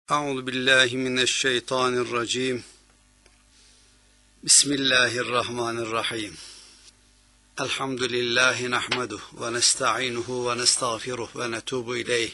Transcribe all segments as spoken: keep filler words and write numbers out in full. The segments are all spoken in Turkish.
Euzu billahi mineşşeytanirracim. Bismillahirrahmanirrahim. Elhamdülillahi nahmeduhu ve nestaînuhu ve nestağfiruhu ve netûbu ileyh.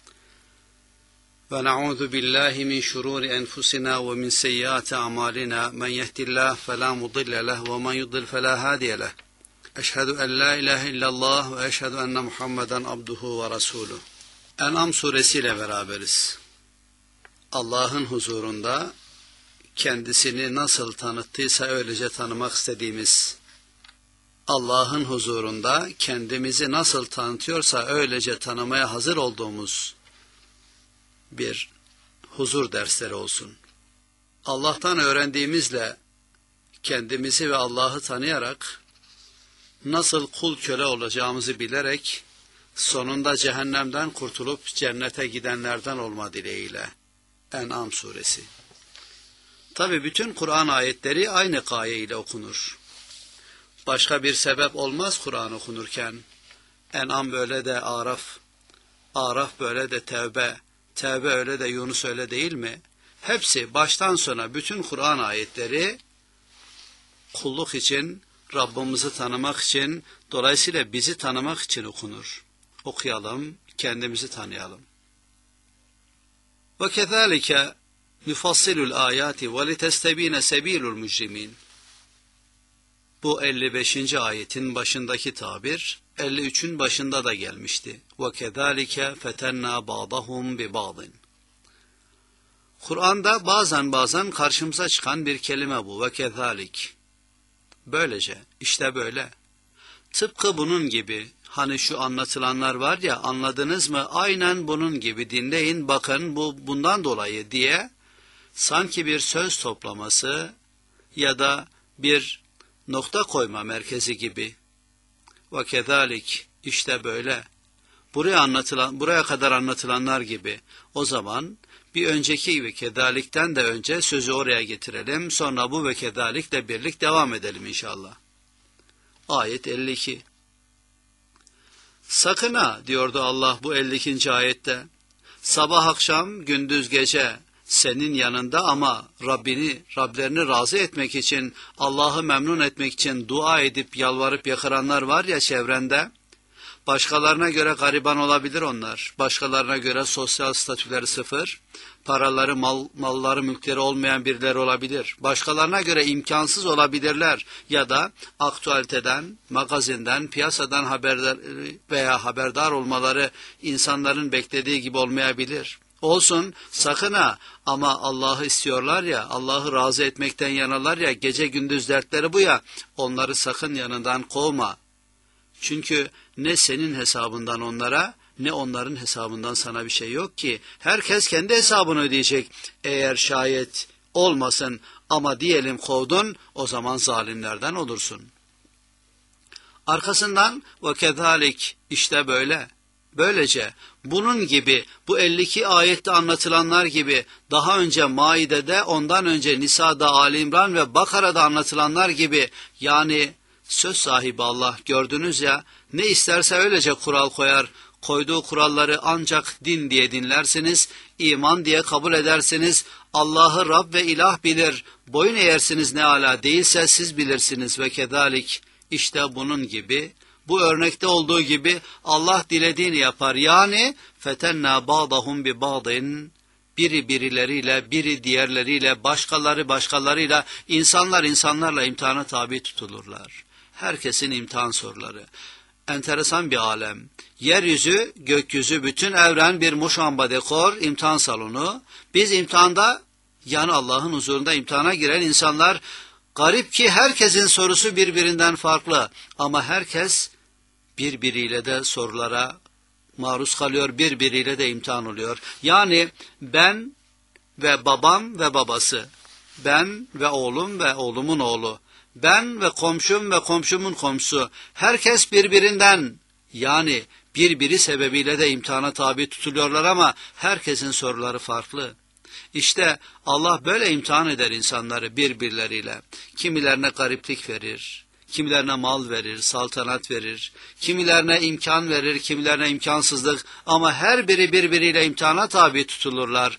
Ve na'ûzu billahi min şurûri enfusina ve min seyyiâti a'mâlina. Men yehdihillahu felâ mudille lehu ve men yudlil felâ hâdiye lehu. Eşhedü en la ilahe illallah ve eşhedü enne Muhammeden abduhu ve resûlüh. En'am suresiyle beraberiz. Allah'ın huzurunda kendisini nasıl tanıttıysa öylece tanımak istediğimiz, Allah'ın huzurunda kendimizi nasıl tanıtıyorsa öylece tanımaya hazır olduğumuz bir huzur dersleri olsun. Allah'tan öğrendiğimizle kendimizi ve Allah'ı tanıyarak nasıl kul köle olacağımızı bilerek sonunda cehennemden kurtulup cennete gidenlerden olma dileğiyle. En'am suresi. Tabi bütün Kur'an ayetleri aynı gaye ile okunur. Başka bir sebep olmaz Kur'an okunurken. En'am böyle de Araf, Araf böyle de Tevbe, Tevbe öyle de Yunus öyle değil mi? Hepsi baştan sona bütün Kur'an ayetleri kulluk için, Rabbimizi tanımak için, dolayısıyla bizi tanımak için okunur. Okuyalım, kendimizi tanıyalım. وَكَذَٰلِكَ نُفَصِّلُ الْآيَاتِ وَلِتَسْتَب۪ينَ سَب۪يلُ الْمُجْرِم۪ينَ. Bu elli beşinci ayetin başındaki tabir, elli üçün başında da gelmişti. وَكَذَٰلِكَ فَتَنَّا بَعْضَهُمْ بِبَعْضٍ. Kur'an'da bazen bazen karşımıza çıkan bir kelime bu. وَكَذَٰلِكَ. Böylece, işte böyle. Tıpkı bunun gibi. Hani şu anlatılanlar var ya, anladınız mı? Aynen bunun gibi dinleyin, bakın bu bundan dolayı diye sanki bir söz toplaması ya da bir nokta koyma merkezi gibi. Ve kezalik, işte böyle. Buraya anlatılan, buraya kadar anlatılanlar gibi. O zaman bir önceki ve kezalikten de önce sözü oraya getirelim. Sonra bu ve kezalikle birlik devam edelim inşallah. Ayet elli iki. Sakın ha diyordu Allah bu elli ikinci ayette. Sabah akşam gündüz gece senin yanında ama Rabbini, Rablerini razı etmek için, Allah'ı memnun etmek için dua edip yalvarıp yakaranlar var ya çevrende. Başkalarına göre gariban olabilir onlar. Başkalarına göre sosyal statüleri sıfır, paraları, mal, malları, mülkleri olmayan birileri olabilir. Başkalarına göre imkansız olabilirler ya da aktüaliteden, magazinden, piyasadan haberdar veya haberdar olmaları insanların beklediği gibi olmayabilir. Olsun, sakın ha, ama Allah'ı istiyorlar ya, Allah'ı razı etmekten yanalar ya, gece gündüz dertleri bu ya, onları sakın yanından kovma. Çünkü ne senin hesabından onlara, ne onların hesabından sana bir şey yok ki. Herkes kendi hesabını ödeyecek. Eğer şayet olmasın ama diyelim kovdun, o zaman zalimlerden olursun. Arkasından وَكَذَٰلِكَ işte böyle. Böylece bunun gibi, bu elli iki ayette anlatılanlar gibi, daha önce Maide'de, ondan önce Nisa'da, Ali İmran ve Bakara'da anlatılanlar gibi, yani söz sahibi Allah, gördünüz ya, ne isterse öylece kural koyar, koyduğu kuralları ancak din diye dinlersiniz, iman diye kabul edersiniz, Allah'ı Rab ve ilah bilir, boyun eğersiniz ne ala, değilse siz bilirsiniz ve kedalik, işte bunun gibi, bu örnekte olduğu gibi Allah dilediğini yapar, yani fetenna ba'dahum bi ba'din, biri birileriyle, biri diğerleriyle, başkaları başkalarıyla, insanlar insanlarla imtihana tabi tutulurlar. Herkesin imtihan soruları. Enteresan bir alem. Yeryüzü, gökyüzü, bütün evren bir muşamba dekor, imtihan salonu. Biz imtihanda, yani Allah'ın huzurunda imtihana giren insanlar, garip ki herkesin sorusu birbirinden farklı. Ama herkes birbiriyle de sorulara maruz kalıyor, birbiriyle de imtihan oluyor. Yani ben ve babam ve babası, ben ve oğlum ve oğlumun oğlu, ben ve komşum ve komşumun komşusu, herkes birbirinden, yani birbiri sebebiyle de imtihana tabi tutuluyorlar ama herkesin soruları farklı. İşte Allah böyle imtihan eder insanları birbirleriyle. Kimilerine gariplik verir, kimilerine mal verir, saltanat verir, kimilerine imkan verir, kimilerine imkansızlık, ama her biri birbiriyle imtihana tabi tutulurlar.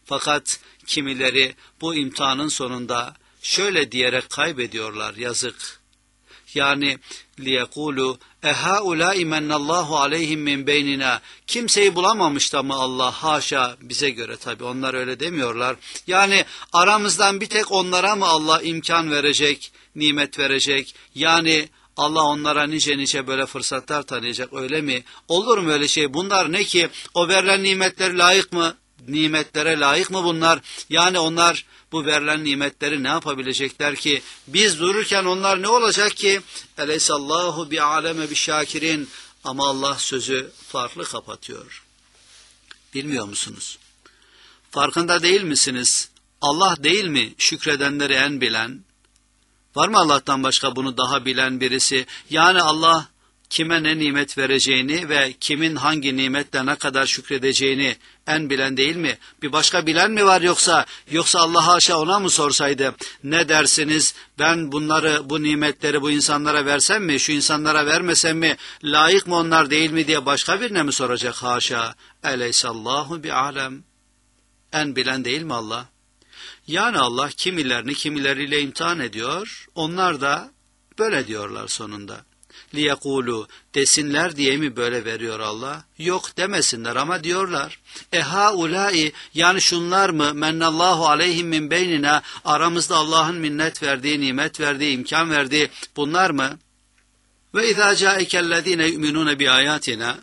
Fakat kimileri bu imtihanın sonunda şöyle diyerek kaybediyorlar, yazık. Yani liyekulu ehaulâi mennallahu aleyhim min beynina, kimseyi bulamamış da mı Allah? Haşa, bize göre tabi onlar öyle demiyorlar. Yani aramızdan bir tek onlara mı Allah imkan verecek, nimet verecek? Yani Allah onlara nice nice böyle fırsatlar tanıyacak, öyle mi? Olur mu öyle şey? Bunlar ne ki? O verilen nimetler layık mı? Nimetlere layık mı bunlar? Yani onlar bu verilen nimetleri ne yapabilecekler ki? Biz dururken onlar ne olacak ki? Eleysallahu bi aleme bi şakirin. Ama Allah sözü farklı kapatıyor. Bilmiyor musunuz? Farkında değil misiniz? Allah değil mi şükredenleri en bilen? Var mı Allah'tan başka bunu daha bilen birisi? Yani Allah kime ne nimet vereceğini ve kimin hangi nimetle ne kadar şükredeceğini en bilen değil mi? Bir başka bilen mi var yoksa? Yoksa Allah haşa ona mı sorsaydı? Ne dersiniz? Ben bunları, bu nimetleri bu insanlara versem mi? Şu insanlara vermesem mi? Layık mı onlar değil mi diye başka birine mi soracak? Haşa. Eleysallahu bi alem. En bilen değil mi Allah? Yani Allah kimilerini kimileriyle imtihan ediyor. Onlar da böyle diyorlar sonunda. Liyekulu, desinler diye mi böyle veriyor Allah? Yok demesinler ama diyorlar. Ehaulâi, yani şunlar mı? Mennallahu aleyhim min beynina, aramızda Allah'ın minnet verdiği, nimet verdiği, imkan verdiği bunlar mı? Ve izâ câekellezîne yu'minûne bi âyâtina,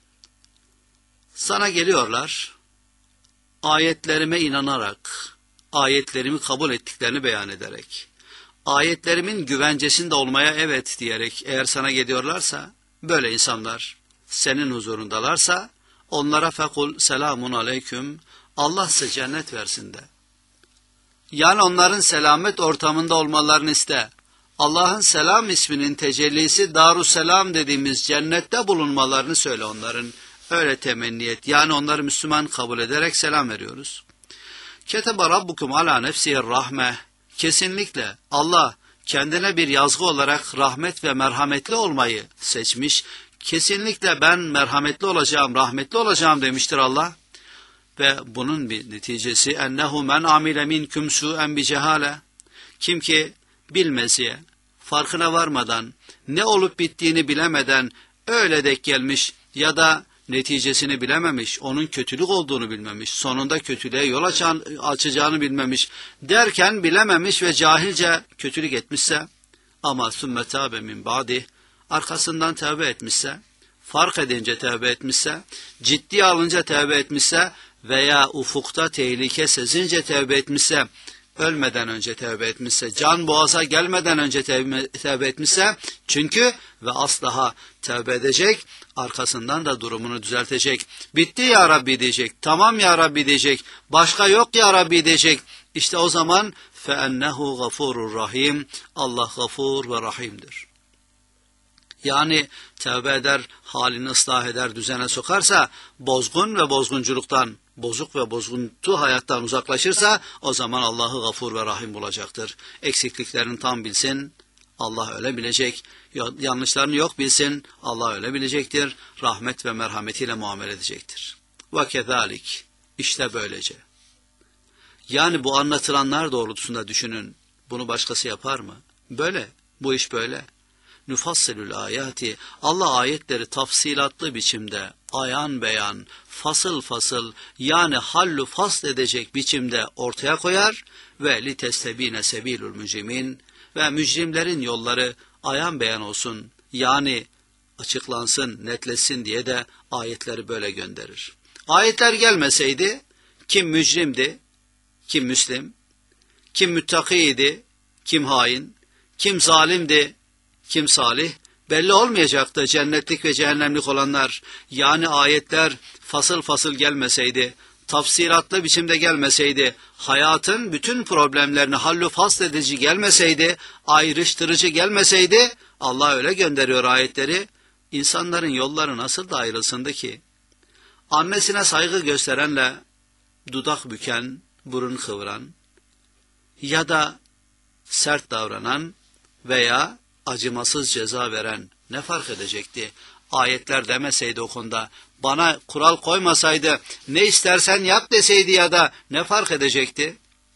sana geliyorlar ayetlerime inanarak, ayetlerimi kabul ettiklerini beyan ederek, ayetlerimin güvencesinde olmaya evet diyerek eğer sana geliyorlarsa, böyle insanlar senin huzurundalarsa, onlara fekul selamun aleyküm, Allah size cennet versin de. Yani onların selamet ortamında olmalarını iste. Allah'ın selam isminin tecellisi Darusselam dediğimiz cennette bulunmalarını söyle onların. Öyle temenni et. Yani onları Müslüman kabul ederek selam veriyoruz. Ketebe rabbukum ala nefsihi rahme. Kesinlikle Allah kendine bir yazgı olarak rahmet ve merhametli olmayı seçmiş. Kesinlikle ben merhametli olacağım, rahmetli olacağım demiştir Allah. Ve bunun bir neticesi ennehu men amile minkum su'en bi cehale. Kim ki bilmesiye, farkına varmadan, ne olup bittiğini bilemeden öyle denk gelmiş ya da neticesini bilememiş, onun kötülük olduğunu bilmemiş, sonunda kötülüğe yol açan, açacağını bilmemiş derken bilememiş ve cahilce kötülük etmişse, ama sümme tâbe min ba'di, arkasından tevbe etmişse, fark edince tevbe etmişse, ciddi alınca tevbe etmişse veya ufukta tehlike sezince tevbe etmişse, ölmeden önce tevbe etmişse, can boğaza gelmeden önce tevbe, tevbe etmişse, çünkü ve asla tevbe edecek, arkasından da durumunu düzeltecek. Bitti ya Rabbi diyecek, tamam ya Rabbi diyecek, başka yok ya Rabbi diyecek. İşte o zaman فَاَنَّهُ غَفُورٌ rahim, Allah gafur ve rahimdir. Yani tevbe eder, halini ıslah eder, düzene sokarsa, bozgun ve bozgunculuktan, bozuk ve bozguntu hayattan uzaklaşırsa, o zaman Allah'ı gafur ve rahim bulacaktır. Eksikliklerini tam bilsin, Allah öyle bilecek. Yanlışlarını yok bilsin, Allah öyle bilecektir. Rahmet ve merhametiyle muamele edecektir. Ve kezalik, işte böylece. Yani bu anlatılanlar doğrultusunda düşünün, bunu başkası yapar mı? Böyle, bu iş böyle. Nufassilül ayati, Allah ayetleri tafsilatlı biçimde, ayan beyan, fasıl fasıl, yani hallu fasl edecek biçimde ortaya koyar ve litestebine sebilul mücrimin, ve mücrimlerin yolları ayan beyan olsun, yani açıklansın, netlesin diye de ayetleri böyle gönderir. Ayetler gelmeseydi, kim mücrimdi, kim müslim, kim müttakiydi, kim hain, kim zalimdi, kim salih, belli olmayacaktı cennetlik ve cehennemlik olanlar. Yani ayetler fasıl fasıl gelmeseydi, tafsilatlı biçimde gelmeseydi, hayatın bütün problemlerini hallu fasl edici gelmeseydi, ayrıştırıcı gelmeseydi, Allah öyle gönderiyor ayetleri, insanların yolları nasıl da ayrılsındı ki? Annesine saygı gösterenle dudak büken, burun kıvıran ya da sert davranan veya acımasız ceza veren ne fark edecekti? Ayetler demeseydi o konuda, bana kural koymasaydı, ne istersen yap deseydi ya da ne fark edecekti?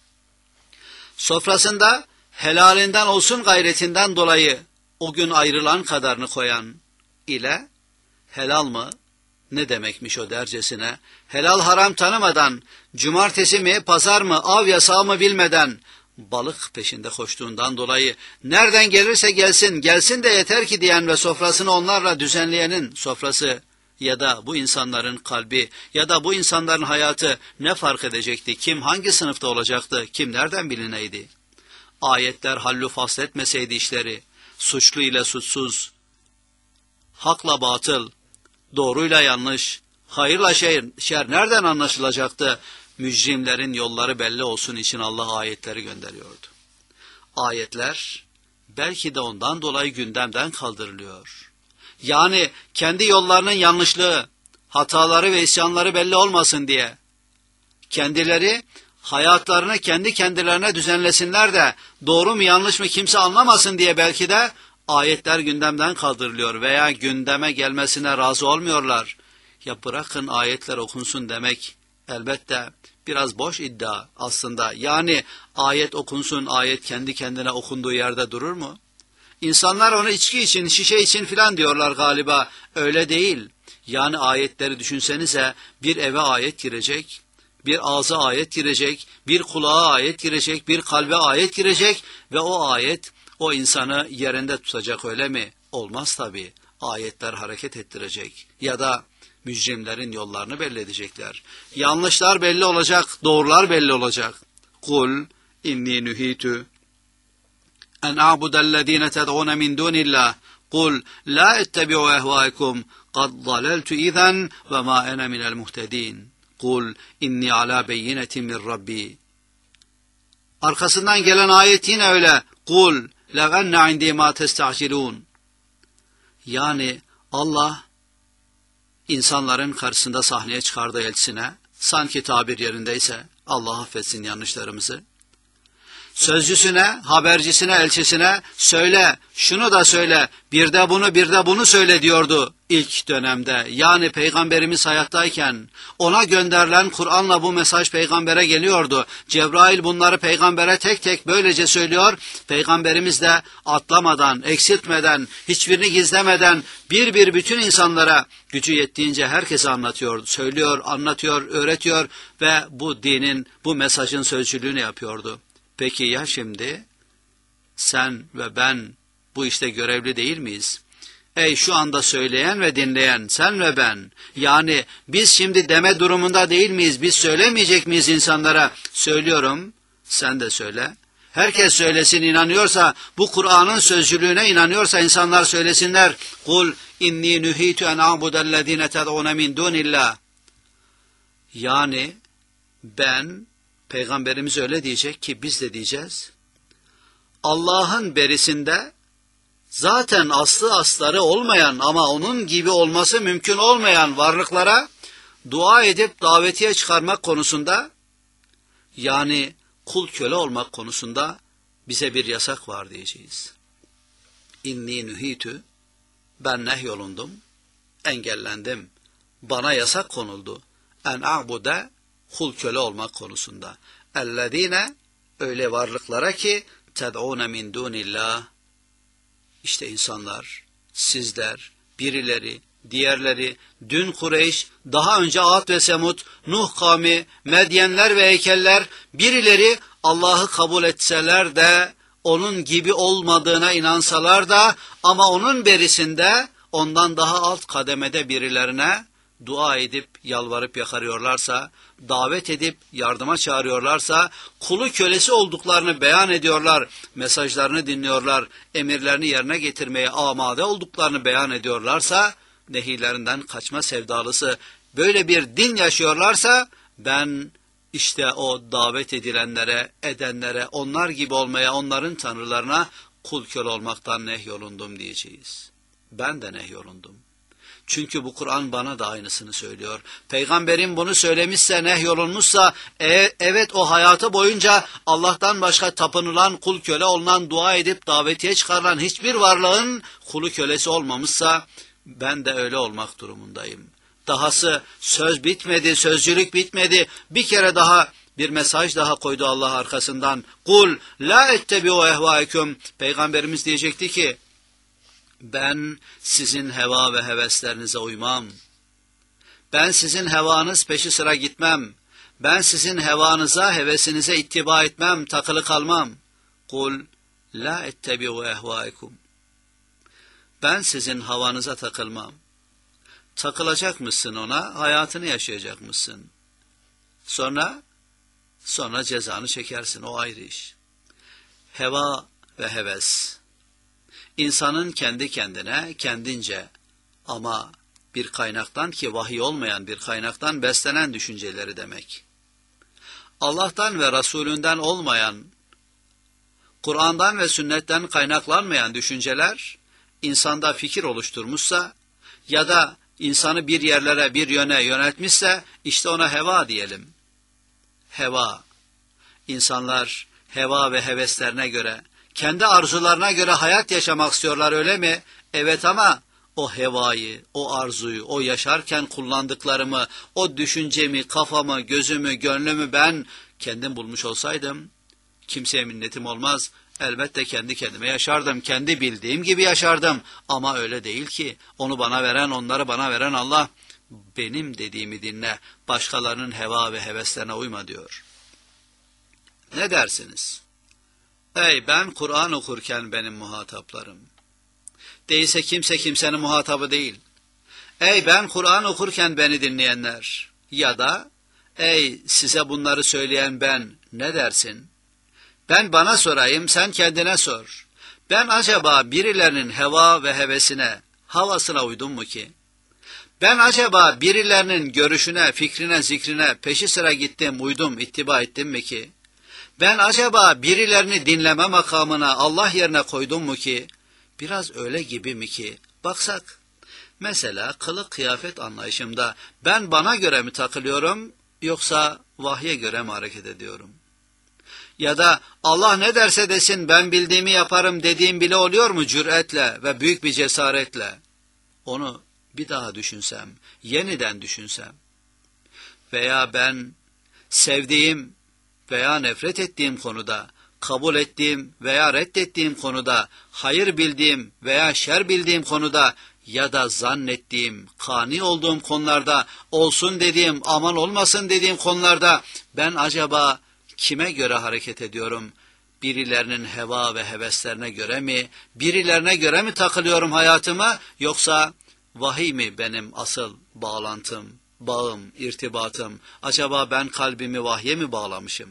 Sofrasında helalinden olsun gayretinden dolayı o gün ayrılan kadarını koyan ile helal mı? Ne demekmiş o dercesine? Helal haram tanımadan, cumartesi mi, pazar mı, av yasağı mı bilmeden, balık peşinde koştuğundan dolayı, nereden gelirse gelsin, gelsin de yeter ki diyen ve sofrasını onlarla düzenleyenin sofrası ya da bu insanların kalbi ya da bu insanların hayatı ne fark edecekti? Kim hangi sınıfta olacaktı? Kim nereden bilineydi? Ayetler hallu fasletmeseydi işleri, suçlu ile suçsuz, hakla batıl, doğruyla yanlış, hayırla şer, şer nereden anlaşılacaktı? Mücrimlerin yolları belli olsun için Allah ayetleri gönderiyordu. Ayetler belki de ondan dolayı gündemden kaldırılıyor. Yani kendi yollarının yanlışlığı, hataları ve isyanları belli olmasın diye, kendileri hayatlarını kendi kendilerine düzenlesinler de doğru mu yanlış mı kimse anlamasın diye belki de ayetler gündemden kaldırılıyor veya gündeme gelmesine razı olmuyorlar. Ya bırakın ayetler okunsun demek elbette biraz boş iddia aslında. Yani ayet okunsun, ayet kendi kendine okunduğu yerde durur mu? İnsanlar onu içki için, şişe için filan diyorlar galiba. Öyle değil. Yani ayetleri düşünsenize, bir eve ayet girecek, bir ağza ayet girecek, bir kulağa ayet girecek, bir kalbe ayet girecek ve o ayet o insanı yerinde tutacak, öyle mi? Olmaz tabii. Ayetler hareket ettirecek ya da mücrimlerin yollarını belli edecekler. Yanlışlar belli olacak, doğrular belli olacak. Kul inni nuhitu en a'budellezine ted'un min dunillah. Kul la ettebi'u ehvaikum kad dalaltu izen ve ma ene minel muhtedin. Kul inni ala beyinetin min rabbi. Arkasından gelen ayet yine öyle. Kul lev enne indi ma testa'cilun. Yani Allah insanların karşısında sahneye çıkardığı elçisine, sanki tabir yerindeyse, Allah affetsin yanlışlarımızı, sözcüsüne, habercisine, elçisine söyle, şunu da söyle, bir de bunu, bir de bunu söyle diyordu ilk dönemde. Yani Peygamberimiz hayattayken ona gönderilen Kur'an'la bu mesaj Peygamber'e geliyordu. Cebrail bunları Peygamber'e tek tek böylece söylüyor. Peygamberimiz de atlamadan, eksiltmeden, hiçbirini gizlemeden bir bir bütün insanlara gücü yettiğince herkese anlatıyor, söylüyor, anlatıyor, öğretiyor ve bu dinin, bu mesajın sözcülüğünü yapıyordu. Peki ya şimdi sen ve ben bu işte görevli değil miyiz? Ey şu anda söyleyen ve dinleyen sen ve ben, yani biz şimdi deme durumunda değil miyiz? Biz söylemeyecek miyiz insanlara? Söylüyorum, sen de söyle. Herkes söylesin, inanıyorsa, bu Kur'an'ın sözcülüğüne inanıyorsa insanlar söylesinler. Kul inni nuhitu en a'budellezine ted'un min dunillah. Yani ben, Peygamberimiz öyle diyecek ki biz de diyeceğiz. Allah'ın berisinde zaten aslı asları olmayan ama onun gibi olması mümkün olmayan varlıklara dua edip davetiye çıkarmak konusunda, yani kul köle olmak konusunda bize bir yasak var diyeceğiz. İnni nuhitu, ben nehyolundum, engellendim, bana yasak konuldu. En a'bude, kul köle olmak konusunda. Ellezine, öyle varlıklara ki ted'un min dunillah. İşte insanlar, sizler, birileri, diğerleri, dün Kureyş, daha önce Ad ve Semud, Nuh kavmi, Medyenler ve heykeller, birileri Allah'ı kabul etseler de, onun gibi olmadığına inansalar da, ama onun berisinde, ondan daha alt kademede birilerine dua edip, yalvarıp yakarıyorlarsa, davet edip yardıma çağırıyorlarsa, kulu kölesi olduklarını beyan ediyorlar, mesajlarını dinliyorlar, emirlerini yerine getirmeye amade olduklarını beyan ediyorlarsa, nehirlerinden kaçma sevdalısı böyle bir din yaşıyorlarsa, ben işte o davet edilenlere, edenlere, onlar gibi olmaya, onların tanrılarına kul köle olmaktan nehyolundum diyeceğiz. Ben de nehyolundum. Çünkü bu Kur'an bana da aynısını söylüyor. Peygamberim bunu söylemişse, nehyolunmuşsa, e, evet o hayatı boyunca Allah'tan başka tapınılan, kul köle olunan, dua edip davetiye çıkarılan hiçbir varlığın kulu kölesi olmamışsa, Ben de öyle olmak durumundayım. Dahası söz bitmedi, sözcülük bitmedi. Bir kere daha bir mesaj daha koydu Allah arkasından. Kul la ettebi'u ehvâeküm. Peygamberimiz diyecekti ki, ben sizin heva ve heveslerinize uymam. Ben sizin hevanız peşi sıra gitmem. Ben sizin hevanıza, hevesinize ittiba etmem, takılı kalmam. Kul la ettebi'u ehvâeküm. Ben sizin havanıza takılmam. Takılacak mısın ona, hayatını yaşayacak mısın? Sonra, sonra cezanı çekersin, o ayrı iş. Heva ve heves. İnsanın kendi kendine, kendince ama bir kaynaktan, ki vahiy olmayan bir kaynaktan beslenen düşünceleri demek. Allah'tan ve Resulünden olmayan, Kur'an'dan ve sünnetten kaynaklanmayan düşünceler, insanda fikir oluşturmuşsa ya da insanı bir yerlere, bir yöne yöneltmişse, işte ona heva diyelim. Heva. İnsanlar heva ve heveslerine göre, kendi arzularına göre hayat yaşamak istiyorlar, öyle mi? Evet, ama o hevayı, o arzuyu, o yaşarken kullandıklarımı, o düşüncemi, kafamı, gözümü, gönlümü ben kendim bulmuş olsaydım, kimseye minnetim olmaz. Elbette kendi kendime yaşardım, kendi bildiğim gibi yaşardım. Ama öyle değil ki, onu bana veren, onları bana veren Allah. Benim dediğimi dinle, başkalarının heva ve heveslerine uyma diyor. Ne dersiniz? Ey ben Kur'an okurken benim muhataplarım. Değilse kimse kimsenin muhatabı değil. Ey ben Kur'an okurken beni dinleyenler. Ya da ey size bunları söyleyen ben, ne dersin? Ben bana sorayım, sen kendine sor. Ben acaba birilerinin heva ve hevesine, havasına uydum mu ki? Ben acaba birilerinin görüşüne, fikrine, zikrine peşi sıra gittim, uydum, ittiba ettim mi ki? Ben acaba birilerini dinleme makamına Allah yerine koydum mu ki? Biraz öyle gibi mi ki? Baksak, mesela kılık kıyafet anlayışımda ben bana göre mi takılıyorum, yoksa vahye göre mi hareket ediyorum? Ya da Allah ne derse desin ben bildiğimi yaparım dediğim bile oluyor mu cüretle ve büyük bir cesaretle? Onu bir daha düşünsem, yeniden düşünsem. Veya ben sevdiğim veya nefret ettiğim konuda, kabul ettiğim veya reddettiğim konuda, hayır bildiğim veya şer bildiğim konuda ya da zannettiğim, kani olduğum konularda, olsun dediğim, aman olmasın dediğim konularda ben acaba kime göre hareket ediyorum? Birilerinin heva ve heveslerine göre mi, birilerine göre mi takılıyorum hayatıma, yoksa vahiy mi benim asıl bağlantım, bağım, irtibatım? Acaba ben kalbimi vahye mi bağlamışım?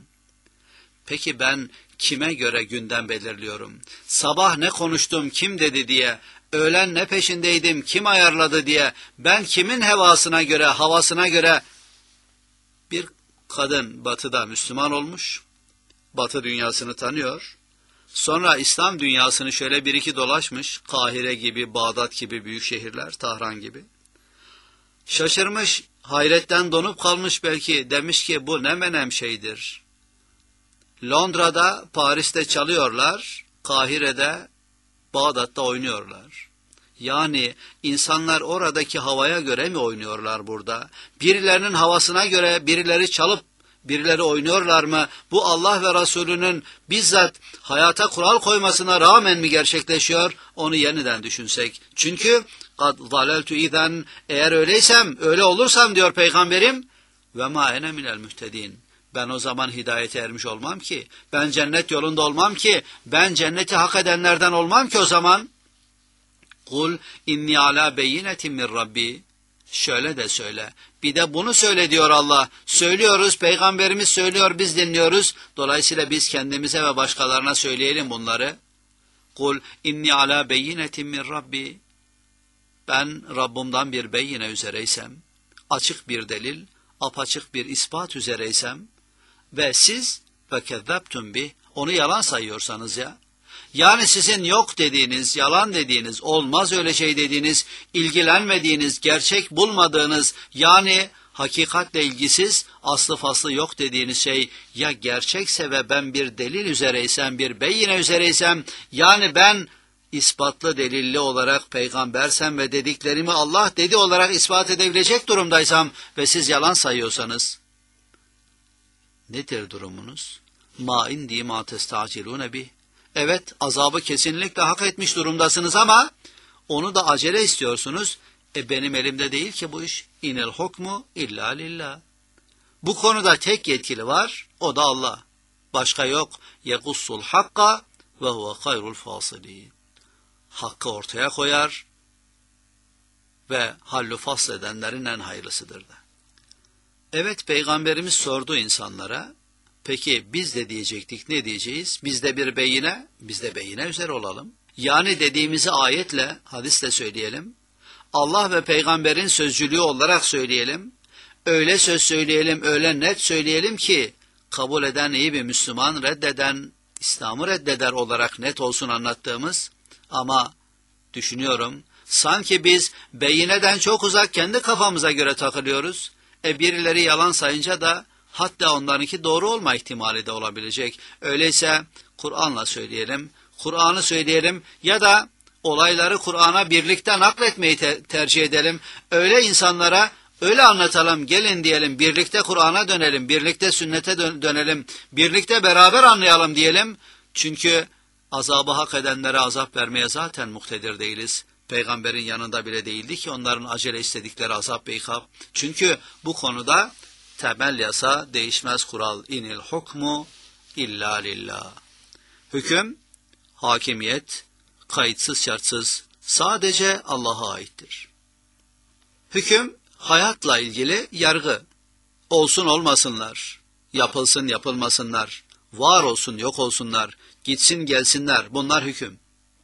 Peki ben kime göre gündem belirliyorum? Sabah ne konuştum, kim dedi diye, öğlen ne peşindeydim, kim ayarladı diye, ben kimin hevasına göre, havasına göre? Bir kadın batıda Müslüman olmuş, Batı dünyasını tanıyor. Sonra İslam dünyasını şöyle bir iki dolaşmış, Kahire gibi, Bağdat gibi büyük şehirler, Tahran gibi. Şaşırmış, hayretten donup kalmış belki, demiş ki bu ne menem şeydir. Londra'da, Paris'te çalıyorlar, Kahire'de, Bağdat'ta oynuyorlar. Yani insanlar oradaki havaya göre mi oynuyorlar burada? Birilerinin havasına göre birileri çalıp birileri oynuyorlar mı? Bu Allah ve Resulünün bizzat hayata kural koymasına rağmen mi gerçekleşiyor? Onu yeniden düşünsek. Çünkü kad zalaltu izen, eğer öyleysem, öyle olursam diyor Peygamberim, ve ma ene minel muhtedin. Ben o zaman hidayete ermiş olmam ki, ben cennet yolunda olmam ki, ben cenneti hak edenlerden olmam ki o zaman. Kul inni ala beyinetin min Rabbi. Şöyle de söyle. Bir de bunu söyle diyor Allah. Söylüyoruz, Peygamberimiz söylüyor, biz dinliyoruz. Dolayısıyla biz kendimize ve başkalarına söyleyelim bunları. Kul inni ala beyinetin min Rabbi. Ben Rabbimden bir beyine üzereysem, açık bir delil, apaçık bir ispat üzereysem ve siz ve kezzabtum bih, onu yalan sayıyorsanız ya, yani sizin yok dediğiniz, yalan dediğiniz, olmaz öyle şey dediğiniz, ilgilenmediğiniz, gerçek bulmadığınız, yani hakikatle ilgisiz, aslı faslı yok dediğiniz şey ya gerçekse ve ben bir delil üzereysem, bir beyine üzereysem, yani ben ispatlı delilli olarak peygambersem ve dediklerimi Allah dedi olarak ispat edebilecek durumdaysam ve siz yalan sayıyorsanız, nedir durumunuz? Ma indi ma testacilune bih. Evet, azabı kesinlikle hak etmiş durumdasınız ama onu da acele istiyorsunuz. E benim elimde değil ki bu iş. İnel hukmu illa lillah. Bu konuda tek yetkili var, o da Allah. Başka yok. Yekussul hakka ve huve hayrul fasilin. Hakkı ortaya koyar ve hallü fasl edenlerin en hayırlısıdır da. Evet, Peygamberimiz sordu insanlara. Peki biz de diyecektik, ne diyeceğiz? Biz de bir beyine, biz de beyine üzere olalım. Yani dediğimizi ayetle, hadisle söyleyelim. Allah ve peygamberin sözcülüğü olarak söyleyelim. Öyle söz söyleyelim, öyle net söyleyelim ki kabul eden iyi bir Müslüman, reddeden İslam'ı reddeder olarak net olsun anlattığımız. Ama düşünüyorum, sanki biz beyineden çok uzak kendi kafamıza göre takılıyoruz. E birileri yalan sayınca da hatta onlarınki doğru olma ihtimali de olabilecek. Öyleyse Kur'an'la söyleyelim, Kur'an'ı söyleyelim ya da olayları Kur'an'a birlikte nakletmeyi te- tercih edelim. Öyle insanlara öyle anlatalım, gelin diyelim, birlikte Kur'an'a dönelim, birlikte sünnete dön- dönelim, birlikte beraber anlayalım diyelim. Çünkü azabı hak edenlere azap vermeye zaten muktedir değiliz. Peygamberin yanında bile değildi ki onların acele istedikleri azap ve ikab. Çünkü bu konuda temel yasa, değişmez kural, inil hukmu illa lillah. Hüküm, hakimiyet, kayıtsız şartsız sadece Allah'a aittir. Hüküm, hayatla ilgili yargı. Olsun olmasınlar, yapılsın yapılmasınlar, var olsun yok olsunlar, gitsin gelsinler, bunlar hüküm.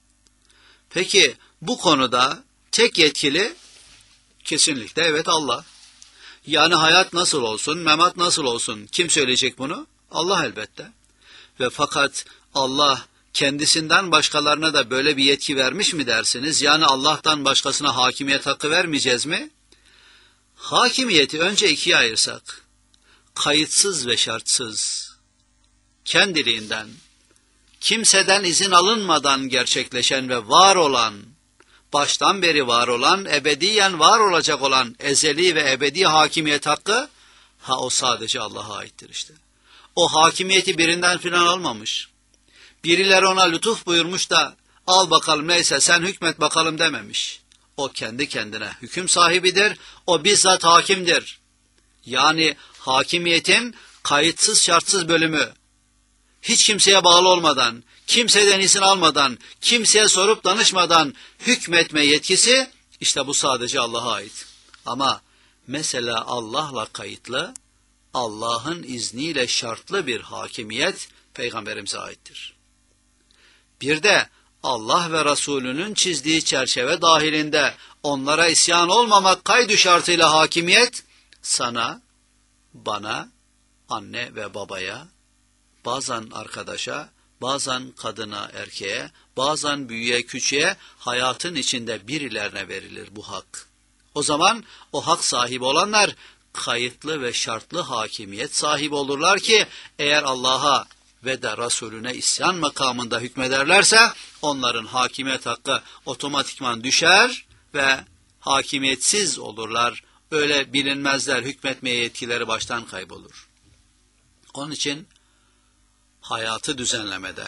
Peki bu konuda tek yetkili kesinlikle evet Allah. Yani hayat nasıl olsun, memat nasıl olsun, kim söyleyecek bunu? Allah elbette. Ve fakat Allah kendisinden başkalarına da böyle bir yetki vermiş mi dersiniz? Yani Allah'tan başkasına hakimiyet hakkı vermeyeceğiz mi? Hakimiyeti önce ikiye ayırsak, kayıtsız ve şartsız, kendiliğinden, kimseden izin alınmadan gerçekleşen ve var olan, baştan beri var olan, ebediyen var olacak olan ezeli ve ebedi hakimiyet hakkı, ha o sadece Allah'a aittir işte. O hakimiyeti birinden filan almamış. Birileri ona lütuf buyurmuş da, al bakalım neyse sen hükmet bakalım dememiş. O kendi kendine hüküm sahibidir, o bizzat hakimdir. Yani hakimiyetin kayıtsız şartsız bölümü, hiç kimseye bağlı olmadan, kimseden izin almadan, kimseye sorup danışmadan hükmetme yetkisi, işte bu sadece Allah'a ait. Ama mesela Allah'la kayıtlı, Allah'ın izniyle şartlı bir hakimiyet Peygamberimize aittir. Bir de Allah ve Resulünün çizdiği çerçeve dahilinde onlara isyan olmamak kaydı şartıyla hakimiyet, sana, bana, anne ve babaya, bazen arkadaşa, bazen kadına, erkeğe, bazen büyüğe, küçüğe, hayatın içinde birilerine verilir bu hak. O zaman o hak sahibi olanlar kayıtlı ve şartlı hakimiyet sahibi olurlar ki eğer Allah'a ve de Resulüne isyan makamında hükmederlerse onların hakimiyet hakkı otomatikman düşer ve hakimiyetsiz olurlar. Öyle bilinmezler, hükmetmeye yetkileri baştan kaybolur. Onun için hayatı düzenlemede,